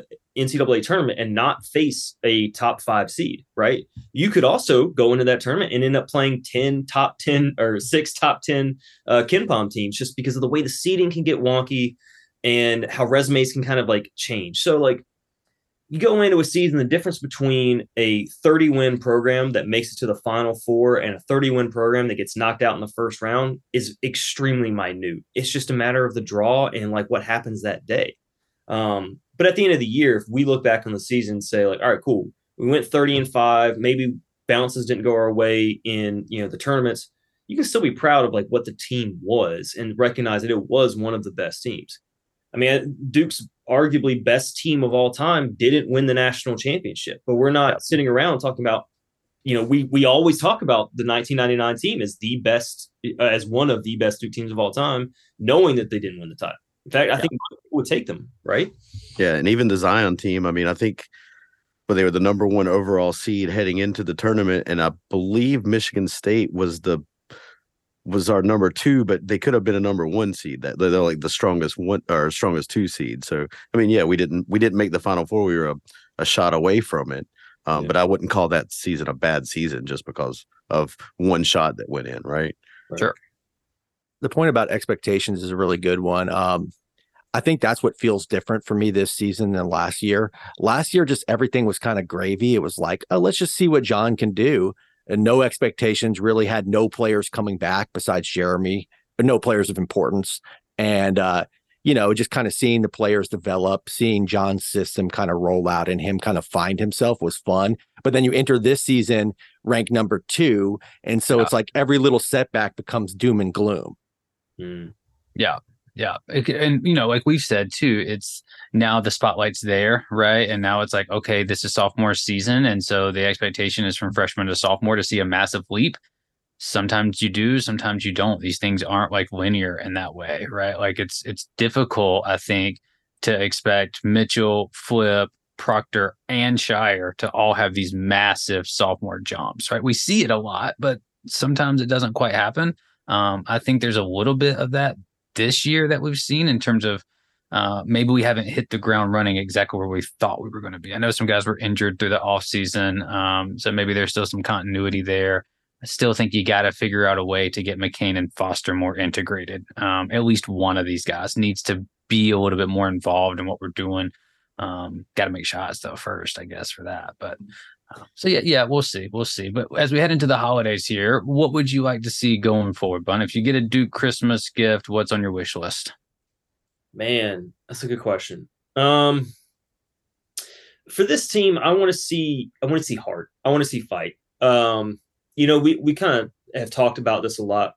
NCAA tournament and not face a top 5 seed, right? You could also go into that tournament and end up playing 10 top 10 or 6 top 10 KenPom teams, just because of the way the seeding can get wonky and how resumes can kind of like change. So like, you go into a season, the difference between a 30-win program that makes it to the Final Four and a 30-win program that gets knocked out in the first round is extremely minute. It's just a matter of the draw and like what happens that day. But at the end of the year, if we look back on the season and say like, all right, cool, we went 30-5, maybe bounces didn't go our way in, the tournaments, you can still be proud of like what the team was and recognize that it was one of the best teams. I mean, Duke's arguably best team of all time didn't win the national championship, but we're not sitting around talking about, we always talk about the 1999 team as the best, as one of the best Duke teams of all time, knowing that they didn't win the title. In fact, I think it would take them, right? Yeah, and even the Zion team, I mean, I think they were the number 1 overall seed heading into the tournament, and I believe Michigan State was our number 2, but they could have been a number 1 seed. That they're like the strongest 1 or strongest 2 seed. So I mean, yeah, we didn't make the Final Four. We were a shot away from it. But I wouldn't call that season a bad season just because of one shot that went in, right? Sure. The point about expectations is a really good one. I think that's what feels different for me this season than last year. Last year, just everything was kind of gravy. It was like, oh, let's just see what John can do. And no expectations, really had no players coming back besides Jeremy, but no players of importance. And, just kind of seeing the players develop, seeing John's system kind of roll out and him kind of find himself was fun. But then you enter this season ranked number 2. And so it's like every little setback becomes doom and gloom. Yeah. Yeah. And, like we've said too, it's now the spotlight's there, right? And now it's like, okay, this is sophomore season. And so the expectation is from freshman to sophomore to see a massive leap. Sometimes you do, sometimes you don't. These things aren't like linear in that way, right? Like it's difficult, I think, to expect Mitchell, Flip, Proctor, and Shire to all have these massive sophomore jumps, right? We see it a lot, but sometimes it doesn't quite happen. I think there's a little bit of that this year that we've seen in terms of maybe we haven't hit the ground running exactly where we thought we were going to be. I know some guys were injured through the offseason, so maybe there's still some continuity there. I still think you got to figure out a way to get McCain and Foster more integrated. At least one of these guys needs to be a little bit more involved in what we're doing. Got to make shots though first, I guess, for that. But so yeah, we'll see. But as we head into the holidays here, what would you like to see going forward, Bun? If you get a Duke Christmas gift, what's on your wish list? Man, that's a good question. For this team, I want to see heart. I want to see fight. We kind of have talked about this a lot.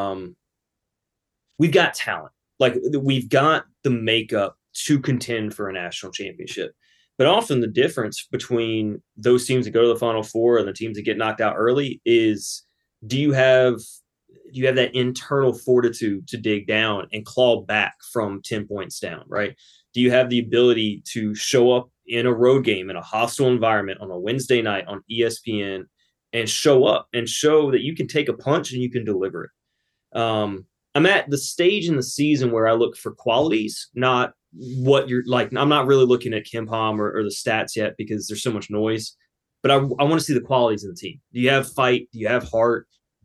We've got talent. Like, we've got the makeup to contend for a national championship. But often the difference between those teams that go to the Final Four and the teams that get knocked out early is, do you have that internal fortitude to dig down and claw back from 10 points down, right? Do you have the ability to show up in a road game in a hostile environment on a Wednesday night on ESPN and show up and show that you can take a punch and you can deliver it? I'm at the stage in the season where I look for qualities, not what you're like. I'm not really looking at KenPom or the stats yet because there's so much noise, but I want to see the qualities in the team. Do you have fight? Do you have heart?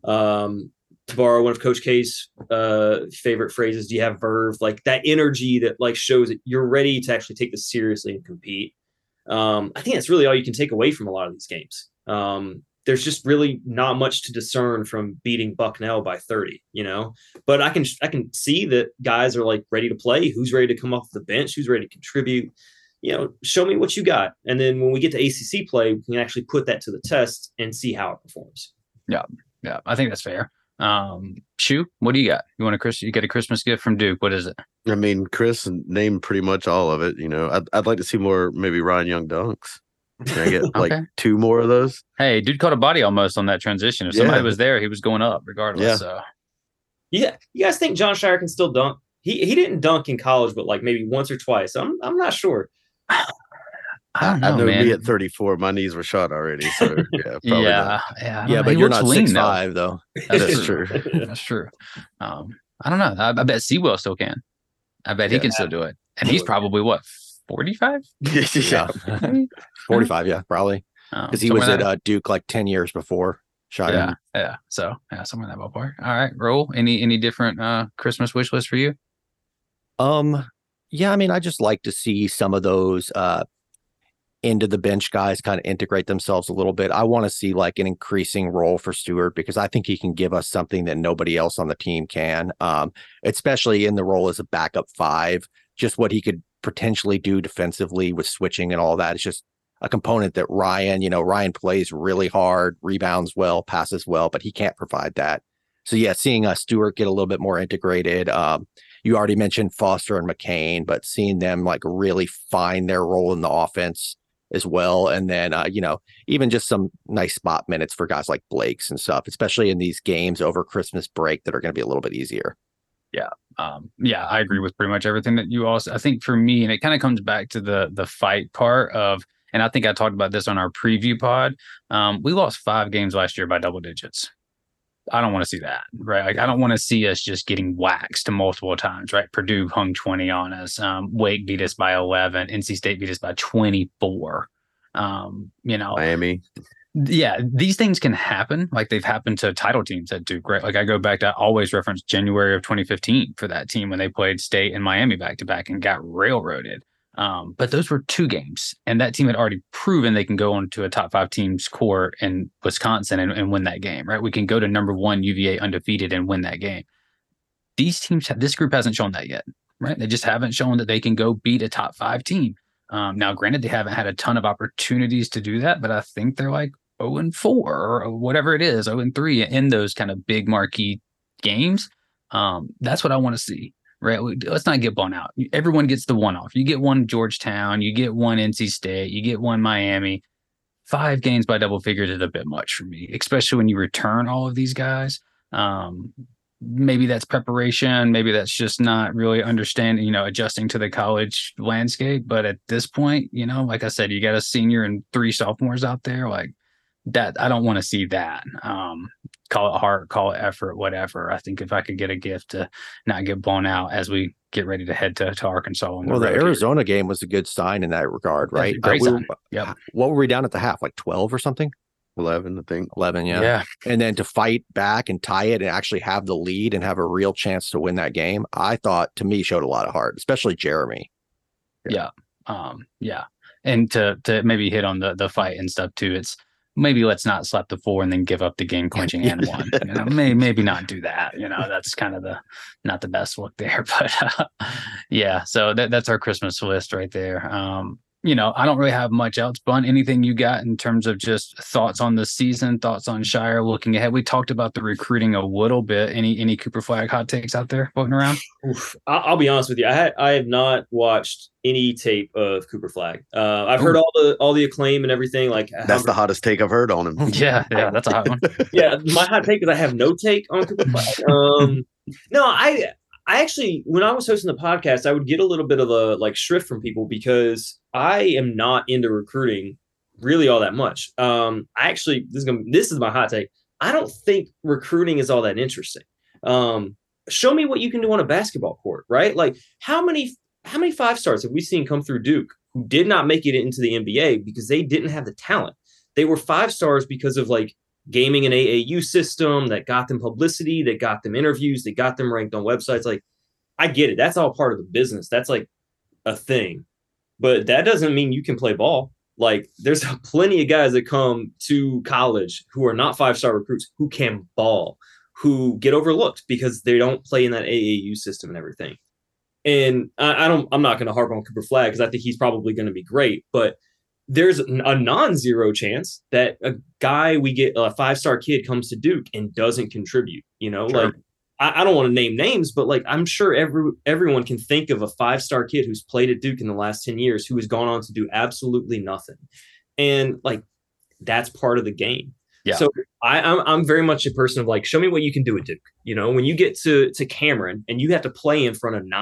To borrow one of Coach K's favorite phrases, do you have verve? Like, that energy that like shows that you're ready to actually take this seriously and compete. I think that's really all you can take away from a lot of these games. There's just really not much to discern from beating Bucknell by 30, but I can see that guys are like ready to play. Who's ready to come off the bench? Who's ready to contribute? Show me what you got. And then when we get to ACC play, we can actually put that to the test and see how it performs. Yeah. I think that's fair. Shu, what do you got? You get a Christmas gift from Duke. What is it? I mean, Chris named pretty much all of it. I'd like to see more, maybe Ryan Young dunks. Can I get like 2 more of those? Hey, dude caught a body almost on that transition. If somebody was there, he was going up regardless. Yeah. So. Yeah. You guys think John Shire can still dunk? He didn't dunk in college, but like maybe once or twice. I'm not sure. I don't know, man. Me at 34, my knees were shot already. So yeah, Yeah, but you're not 6'5", though. That's true. That's true. I don't know. I bet Sewell still can. I bet he can still do it. And he's probably what, 45? Yeah. 45, yeah, probably. Because he was at Duke like 10 years before Shire. Yeah. So somewhere in that ballpark. All right, Roll. Any different Christmas wish list for you? Yeah, I mean, I just like to see some of those into the bench guys kind of integrate themselves a little bit. I want to see like an increasing role for Stewart, because I think he can give us something that nobody else on the team can, especially in the role as a backup 5. Just what he could potentially do defensively with switching and all that. It's just a component that Ryan plays really hard, rebounds well, passes well, but he can't provide that. So yeah, seeing Stewart get a little bit more integrated. You already mentioned Foster and McCain, but seeing them like really find their role in the offense as well. And then, even just some nice spot minutes for guys like Blake's and stuff, especially in these games over Christmas break that are going to be a little bit easier. Yeah. I agree with pretty much everything that you also, I think for me, and it kind of comes back to the fight part of, and I think I talked about this on our preview pod. We lost 5 games last year by double digits. I don't want to see that, right? Like, I don't want to see us just getting waxed multiple times, right? Purdue hung 20 on us. Wake beat us by 11. NC State beat us by 24. Miami. Yeah, these things can happen. Like, they've happened to title teams at Duke, right? Like, I go back to, I always reference January of 2015 for that team when they played State and Miami back to back and got railroaded. But those were 2 games, and that team had already proven they can go onto a top 5 team's court in Wisconsin and win that game, right? We can go to number 1 UVA undefeated and win that game. These teams, this group hasn't shown that yet, right? They just haven't shown that they can go beat a top 5 team. Now, granted, they haven't had a ton of opportunities to do that, but I think they're like 0-4 or whatever it is, 0-3 in those kind of big marquee games. That's what I want to see. Right. Let's not get blown out. Everyone gets the one-off. You get one Georgetown, you get one NC State, you get one Miami. 5 games by double figures is a bit much for me, especially when you return all of these guys. Maybe that's preparation. Maybe that's just not really understanding, adjusting to the college landscape. But at this point, like I said, you got a senior and 3 sophomores out there like that. I don't want to see that. Call it heart, call it effort, whatever. I think if I could get a gift to not get blown out as we get ready to head to Arkansas. Well, the Arizona game was a good sign in that regard, right? Great sign. Yep. What were we down at the half? Like 12 or something? 11, I think. 11, yeah. Yeah. And then to fight back and tie it and actually have the lead and have a real chance to win that game, I thought, to me, showed a lot of heart, especially Jeremy. Yeah. And to maybe hit on the fight and stuff too, it's maybe let's not slap the 4 and then give up the game clinching and 1. Maybe not do that. That's kind of not the best look there. But yeah, so that's our Christmas list right there. I don't really have much else. Bun, anything you got in terms of just thoughts on the season, thoughts on Shire looking ahead? We talked about the recruiting a little bit. Any Cooper Flag hot takes out there floating around? Oof. I'll be honest with you. I have not watched any tape of Cooper Flag. I've heard all the acclaim and everything. Like that's the hottest take I've heard on him. Yeah, that's a hot one. Yeah, my hot take is I have no take on Cooper Flag. No, I actually, when I was hosting the podcast, I would get a little bit of a shrift from people because I am not into recruiting really all that much. This is my hot take. I don't think recruiting is all that interesting. Show me what you can do on a basketball court, right? Like how many 5-stars have we seen come through Duke who did not make it into the NBA because they didn't have the talent? They were 5-stars because of gaming an AAU system that got them publicity, that got them interviews, that got them ranked on websites. Like, I get it. That's all part of the business. That's a thing. But that doesn't mean you can play ball. Like, there's plenty of guys that come to college who are not 5-star recruits who can ball, who get overlooked because they don't play in that AAU system and everything. And I'm not going to harp on Cooper Flag because I think he's probably going to be great, but there's a non-zero chance that a 5-star kid comes to Duke and doesn't contribute, Sure. I don't want to name names, but I'm sure everyone can think of a 5-star kid who's played at Duke in the last 10 years who has gone on to do absolutely nothing. And that's part of the game. Yeah. So I'm very much a person of show me what you can do at Duke. When you get to Cameron and you have to play in front of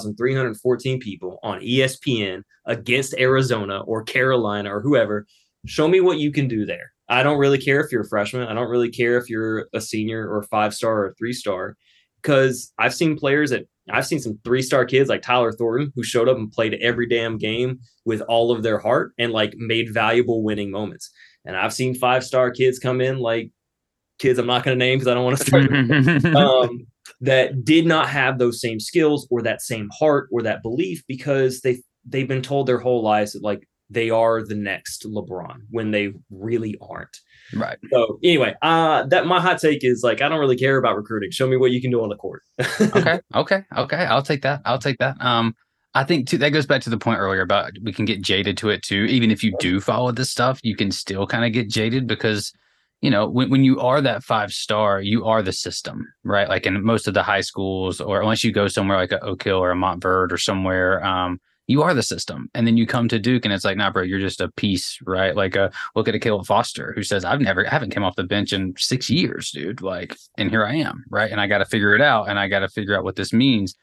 9,314 people on ESPN against Arizona or Carolina or whoever, show me what you can do there. I don't really care if you're a freshman. I don't really care if you're a senior or a 5-star or a 3-star, because I've seen some 3-star kids like Tyler Thornton who showed up and played every damn game with all of their heart and made valuable winning moments. And I've seen 5-star kids come in, kids I'm not going to name because I don't want to start, that did not have those same skills or that same heart or that belief because they've been told their whole lives that they are the next LeBron when they really aren't. Right. So anyway, that my hot take is I don't really care about recruiting. Show me what you can do on the court. Okay. I'll take that. I think too, that goes back to the point earlier about we can get jaded to it too. Even if you do follow this stuff, you can still kind of get jaded because, when you are that 5-star, you are the system, right? Like in most of the high schools, or unless you go somewhere like a Oak Hill or a Montverde or somewhere, you are the system. And then you come to Duke and it's nah, bro, you're just a piece, right? Look at a Caleb Foster who says, I haven't come off the bench in 6 years, dude. And here I am, right? And I got to figure it out, and I got to figure out what this means.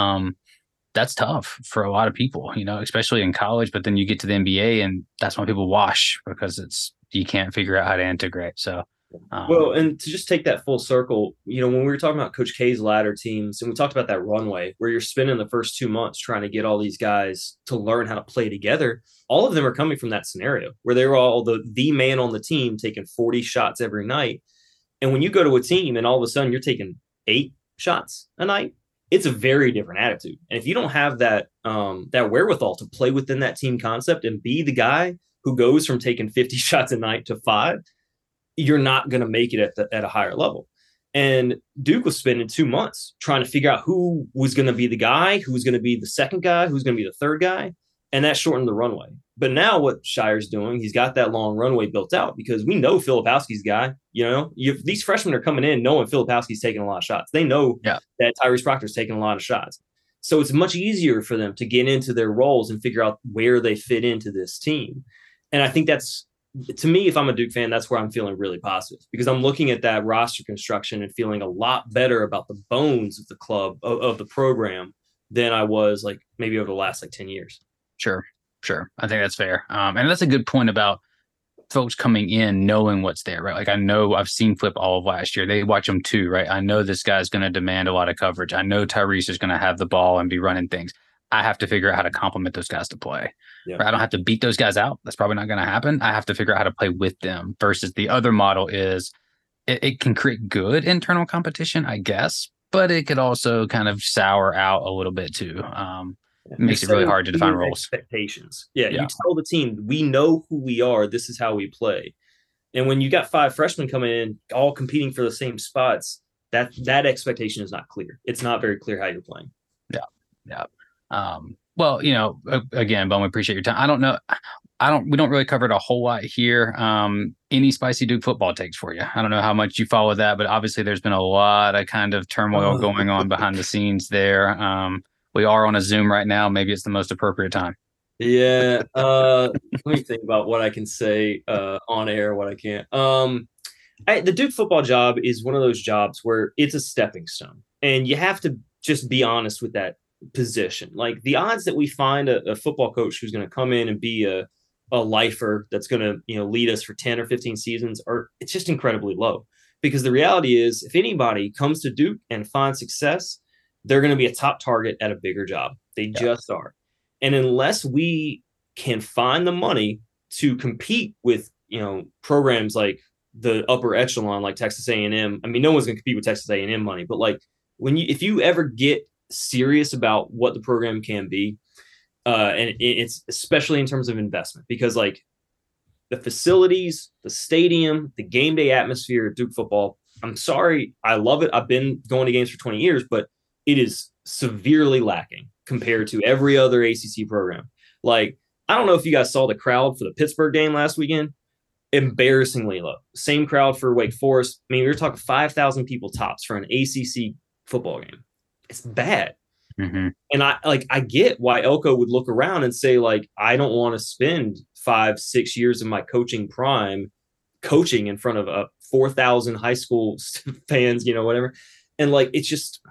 That's tough for a lot of people, especially in college. But then you get to the NBA, and that's when people wash because you can't figure out how to integrate. So, well, and to just take that full circle, when we were talking about Coach K's ladder teams, and we talked about that runway where you're spending the first 2 months trying to get all these guys to learn how to play together. All of them are coming from that scenario where they were all the man on the team taking 40 shots every night. And when you go to a team and all of a sudden you're taking 8 shots a night, it's a very different attitude. And if you don't have that wherewithal to play within that team concept and be the guy who goes from taking 50 shots a night to 5, you're not going to make it at a higher level. And Duke was spending 2 months trying to figure out who was going to be the guy, who was going to be the second guy, who's going to be the third guy. And that shortened the runway. But now what Shire's doing, he's got that long runway built out because we know Filipowski's guy. These freshmen are coming in knowing Filipowski's taking a lot of shots. They know that Tyrese Proctor's taking a lot of shots. So it's much easier for them to get into their roles and figure out where they fit into this team. And I think that's, to me, if I'm a Duke fan, that's where I'm feeling really positive because I'm looking at that roster construction and feeling a lot better about the bones of the club, of the program, than I was maybe over the last 10 years. Sure. I think that's fair. And that's a good point about folks coming in knowing what's there, right? I know I've seen Flip all of last year. They watch them too, right? I know this guy's going to demand a lot of coverage. I know Tyrese is going to have the ball and be running things. I have to figure out how to complement those guys to play. Yeah. Right? I don't have to beat those guys out. That's probably not going to happen. I have to figure out how to play with them versus the other model is it can create good internal competition, I guess, but it could also kind of sour out a little bit too. It makes it really hard to define roles. Expectations. Yeah, you tell the team, we know who we are. This is how we play. And when you got 5 freshmen coming in, all competing for the same spots, that expectation is not clear. It's not very clear how you're playing. Yeah. Well, again, Bum, we appreciate your time. I don't know. We don't really cover it a whole lot here. Any spicy Duke football takes for you? I don't know how much you follow that, but obviously there's been a lot of kind of turmoil going on behind the scenes there. We are on a Zoom right now. Maybe it's the most appropriate time. Yeah. Let me think about what I can say on air, what I can't. The Duke football job is one of those jobs where it's a stepping stone, and you have to just be honest with that position. Like, the odds that we find a football coach who's going to come in and be a lifer that's going to lead us for 10 or 15 seasons it's just incredibly low, because the reality is, if anybody comes to Duke and finds success, they're going to be a top target at a bigger job. They just are. And unless we can find the money to compete with, programs like the upper echelon, like Texas A&M, I mean, no one's going to compete with Texas A&M money, but like if you ever get serious about what the program can be, and it's especially in terms of investment, because like the facilities, the stadium, the game day atmosphere at Duke football, I'm sorry, I love it. I've been going to games for 20 years, but it is severely lacking compared to every other ACC program. Like, I don't know if you guys saw the crowd for the Pittsburgh game last weekend. Embarrassingly low. Same crowd for Wake Forest. I mean, we were talking 5,000 people tops for an ACC football game. It's bad. Mm-hmm. And I get why Elko would look around and say, like, I don't want to spend 5-6 years of my coaching prime coaching in front of 4,000 high school fans, whatever. And like, it's just,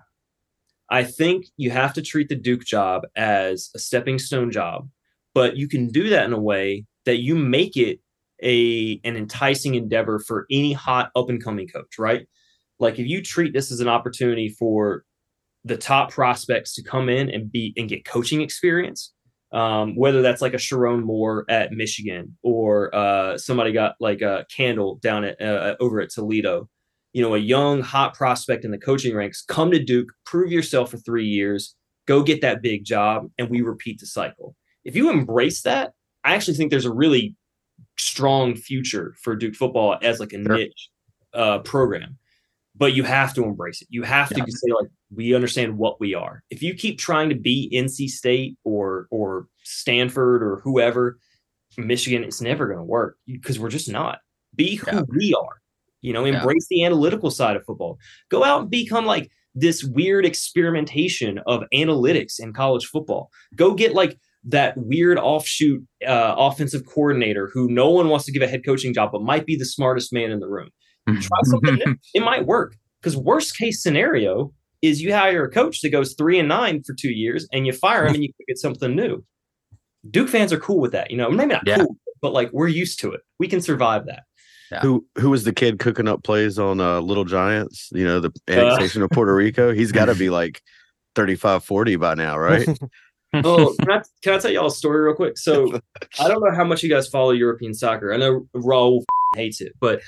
I think you have to treat the Duke job as a stepping stone job, but you can do that in a way that you make it an enticing endeavor for any hot up and coming coach, right? Like, if you treat this as an opportunity for the top prospects to come in and get coaching experience, whether that's like a Sharon Moore at Michigan, or somebody got like a Candle down at over at Toledo, a young hot prospect in the coaching ranks, come to Duke, prove yourself for 3 years, go get that big job, and we repeat the cycle. If you embrace that, I actually think there's a really strong future for Duke football as like a niche program. But you have to embrace it. You have to say, like, we understand what we are. If you keep trying to be NC State or Stanford or whoever, Michigan, it's never going to work, because we're just not. Be who we are. Embrace the analytical side of football. Go out and become like this weird experimentation of analytics in college football. Go get like that weird offshoot offensive coordinator who no one wants to give a head coaching job, but might be the smartest man in the room. Try something new. It might work, because worst case scenario is you hire a coach that goes 3-9 for 2 years, and you fire him and you get something new. Duke fans are cool with that. Maybe not cool, but like, we're used to it. We can survive that. Yeah. Who was the kid cooking up plays on Little Giants? The annexation of Puerto Rico. He's got to be like 35-40 by now, right? Oh, can I tell y'all a story real quick? So I don't know how much you guys follow European soccer. I know Raul hates it, but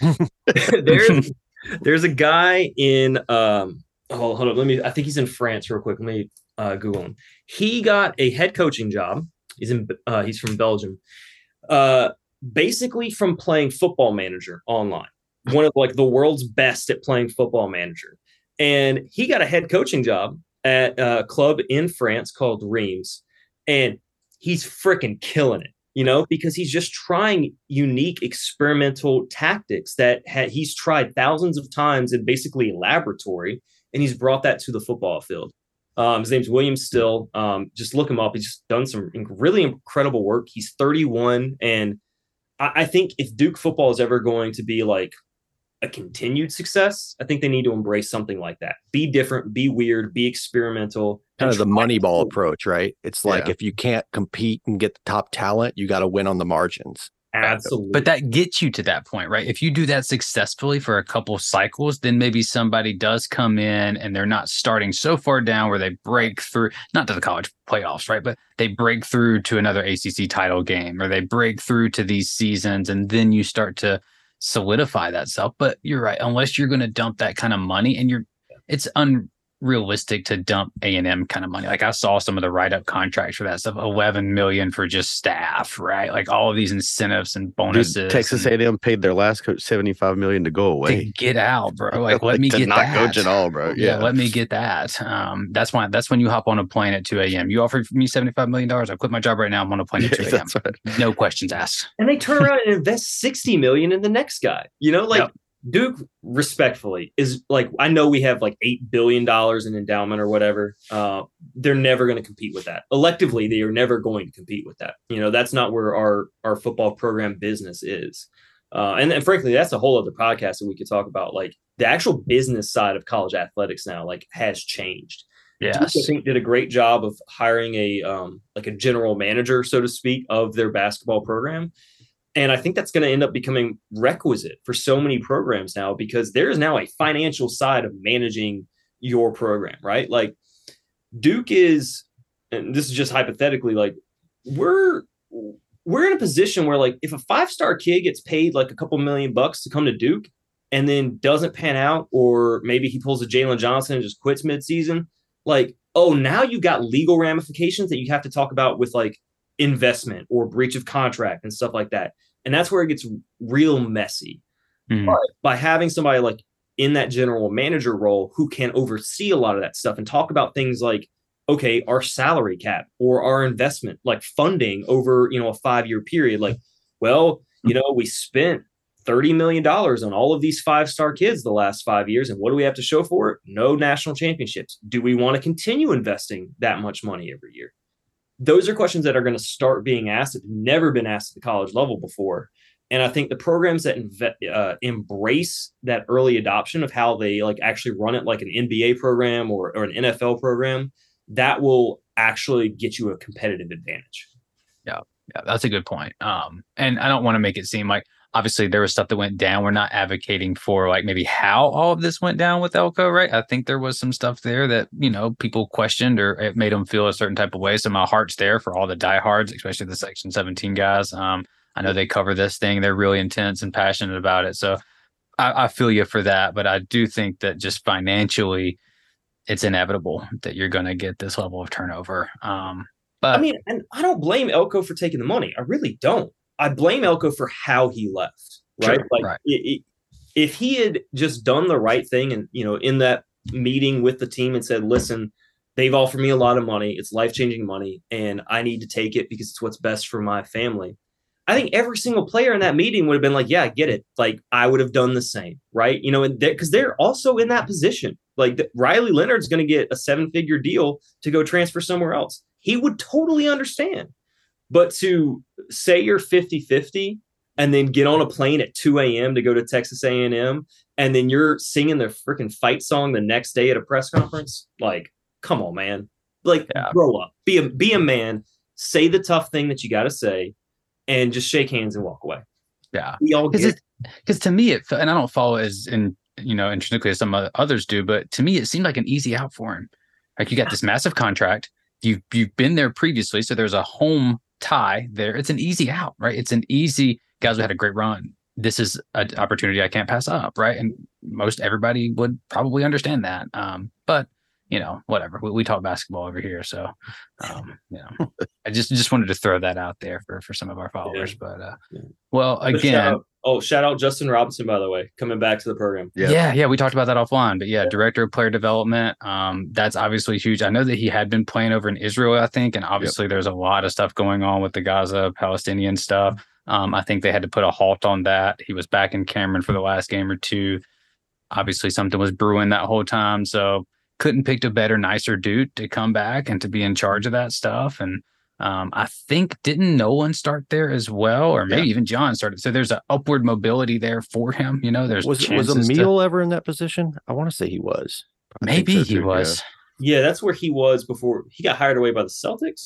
there's a guy in hold up, I think he's in France real quick. Let me Google him. He got a head coaching job. He's from Belgium. Basically from playing Football Manager online. One of like the world's best at playing Football Manager. And he got a head coaching job at a club in France called Reims. And he's freaking killing it, because he's just trying unique experimental tactics that he's tried thousands of times in basically a laboratory, and he's brought that to the football field. His name's William Still. Just look him up. He's just done some really incredible work. He's 31. And I think if Duke football is ever going to be like a continued success, I think they need to embrace something like that. Be different, be weird, be experimental. Kind of the Moneyball approach, right? It's like, if you can't compete and get the top talent, you got to win on the margins. Absolutely. But that gets you to that point, right? If you do that successfully for a couple cycles, then maybe somebody does come in and they're not starting so far down where they break through, not to the college playoffs, right? But they break through to another ACC title game, or they break through to these seasons, and then you start to solidify that self. But you're right, unless you're going to dump that kind of money, and it's realistic to dump A&M kind of money. Like I saw some of the write-up contracts for that stuff, $11 million for just staff, right? Like all of these incentives and bonuses. Dude, Texas A&M paid their last coach $75 million to go away. To get out, bro. Like let me get not that. Coach at all, bro. Yeah, let me get that. That's when you hop on a plane at 2 a.m. You offer me $75 million. I quit my job right now. I'm on a plane at 2 a.m. That's right. No questions asked. And they turn around and invest $60 million in the next guy. Yep. Duke, respectfully, is like, I know we have like $8 billion in endowment or whatever. They're never going to compete with that. Electively, they are never going to compete with that. That's not where our football program business is. And frankly, that's a whole other podcast that we could talk about. Like the actual business side of college athletics now, like has changed. Yes. Duke, I think, did a great job of hiring a general manager, so to speak, of their basketball program. And I think that's going to end up becoming requisite for so many programs now, because there is now a financial side of managing your program, right? Like Duke is, and this is just hypothetically, like we're in a position where like if a 5-star kid gets paid like a couple $1 million to come to Duke and then doesn't pan out, or maybe he pulls a Jalen Johnson and just quits midseason, like, oh, now you've got legal ramifications that you have to talk about with like investment or breach of contract and stuff like that. And that's where it gets real messy. Mm-hmm. But by having somebody like in that general manager role who can oversee a lot of that stuff and talk about things like, okay, our salary cap or our investment, like funding over, a 5-year period, like, well, we spent $30 million on all of these 5-star kids the last 5 years. And what do we have to show for it? No national championships. Do we want to continue investing that much money every year? Those are questions that are going to start being asked, have never been asked at the college level before. And I think the programs that embrace that early adoption of how they like actually run it like an NBA program or an NFL program, that will actually get you a competitive advantage. Yeah, that's a good point. And I don't want to make it seem like obviously there was stuff that went down. We're not advocating for like maybe how all of this went down with Elko, right? I think there was some stuff there that, people questioned or it made them feel a certain type of way. So my heart's there for all the diehards, especially the Section 17 guys. I know they cover this thing. They're really intense and passionate about it. So I feel you for that. But I do think that just financially, it's inevitable that you're going to get this level of turnover. But I mean, and I don't blame Elko for taking the money. I really don't. I blame Elko for how he left, right? Sure, like right. If he had just done the right thing and, in that meeting with the team and said, listen, they've offered me a lot of money. It's life-changing money and I need to take it because it's what's best for my family. I think every single player in that meeting would have been like, yeah, I get it. Like I would have done the same, right? Because they're also in that position. Like Riley Leonard's going to get a 7-figure deal to go transfer somewhere else. He would totally understand. But to say you're 50-50 and then get on a plane at 2 a.m. to go to Texas A&M and then you're singing the freaking fight song the next day at a press conference, like, come on, man. Like, grow up. Be a man. Say the tough thing that you got to say and just shake hands and walk away. Yeah. We all get it. Because to me, and I don't follow as intrinsically as some others do, but to me, it seemed like an easy out for him. Like you got this massive contract. You've been there previously, so there's a home tie there. It's an easy out, right? It's an easy, guys, we had a great run. This is an opportunity I can't pass up, right? And most everybody would probably understand that. But whatever. We talk basketball over here, so I just wanted to throw that out there for some of our followers. Yeah. But well, again, shout out Justin Robinson, by the way, coming back to the program. Yeah, we talked about that offline. But director of player development. That's obviously huge. I know that he had been playing over in Israel, I think, and obviously there's a lot of stuff going on with the Gaza Palestinian stuff. I think they had to put a halt on that. He was back in Cameron for the last game or two. Obviously, something was brewing that whole time, so couldn't pick a better, nicer dude to come back and to be in charge of that stuff. And I think didn't Nolan start there as well, or maybe even John started. So there's an upward mobility there for him. There's was Emile ever in that position? I want to say he was. Maybe so he was. Yeah, that's where he was before he got hired away by the Celtics.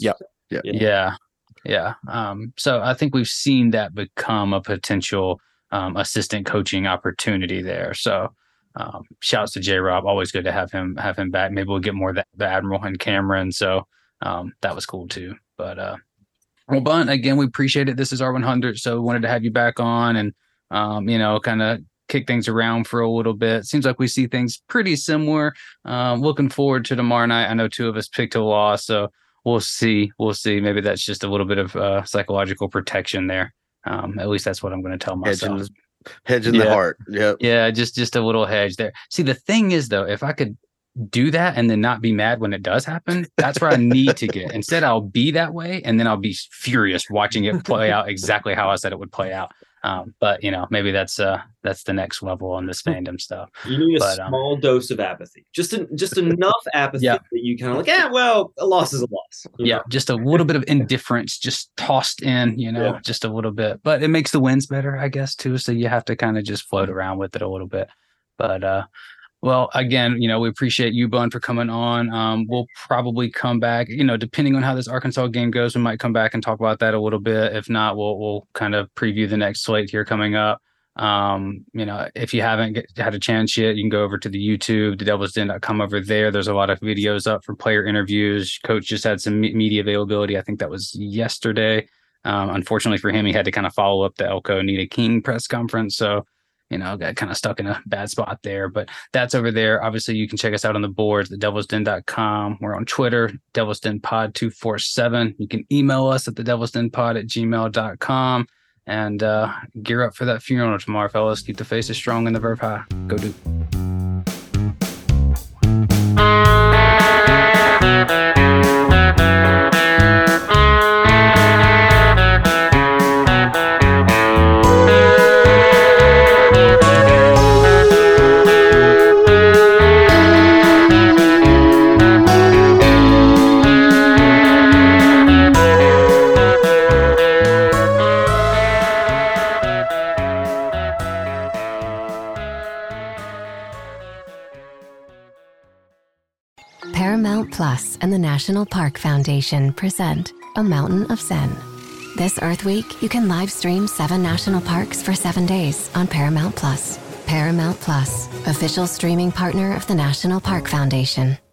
Yeah. So I think we've seen that become a potential assistant coaching opportunity there. So shouts to J-Rob. Always good to have him back. Maybe we'll get more of the Admiral and Cameron. So that was cool too. But well, Bunt, again, we appreciate it. This is our 100, so we wanted to have you back on and kind of kick things around for a little bit. Seems like we see things pretty similar. Looking forward to tomorrow night. I know 2 of us picked a loss, so we'll see. Maybe that's just a little bit of psychological protection there. At least that's what I'm going to tell myself. Hedging the heart. Yeah, just a little hedge there. See, the thing is, though, if I could do that and then not be mad when it does happen, that's where I need to get. Instead, I'll be that way, and then I'll be furious watching it play out exactly how I said it would play out. But maybe that's the next level on this fandom stuff. You need a small dose of apathy, just enough apathy that you kind of like, well, a loss is a loss. Yeah, just a little bit of indifference, just tossed in, just a little bit. But it makes the wins better, I guess, too. So you have to kind of just float around with it a little bit. But well, again, we appreciate you, Bun, for coming on. We'll probably come back, depending on how this Arkansas game goes, we might come back and talk about that a little bit. If not, we'll kind of preview the next slate here coming up. If you haven't had a chance yet, you can go over to the YouTube, thedevilsden.com over there. There's a lot of videos up for player interviews. Coach just had some media availability. I think that was yesterday. Unfortunately for him, he had to kind of follow up the Elko Nita King press conference. So, got kind of stuck in a bad spot there, but that's over there. Obviously, you can check us out on the boards, thedevilsden.com. We're on Twitter, Devil's Den Pod 247. You can email us at thedevilsdenpod@gmail.com and gear up for that funeral tomorrow, fellas. Keep the faces strong and the verve high. Go Duke. Paramount Plus and the National Park Foundation present A Mountain of Zen. This Earth Week, you can live stream 7 national parks for 7 days on Paramount Plus. Paramount Plus, official streaming partner of the National Park Foundation.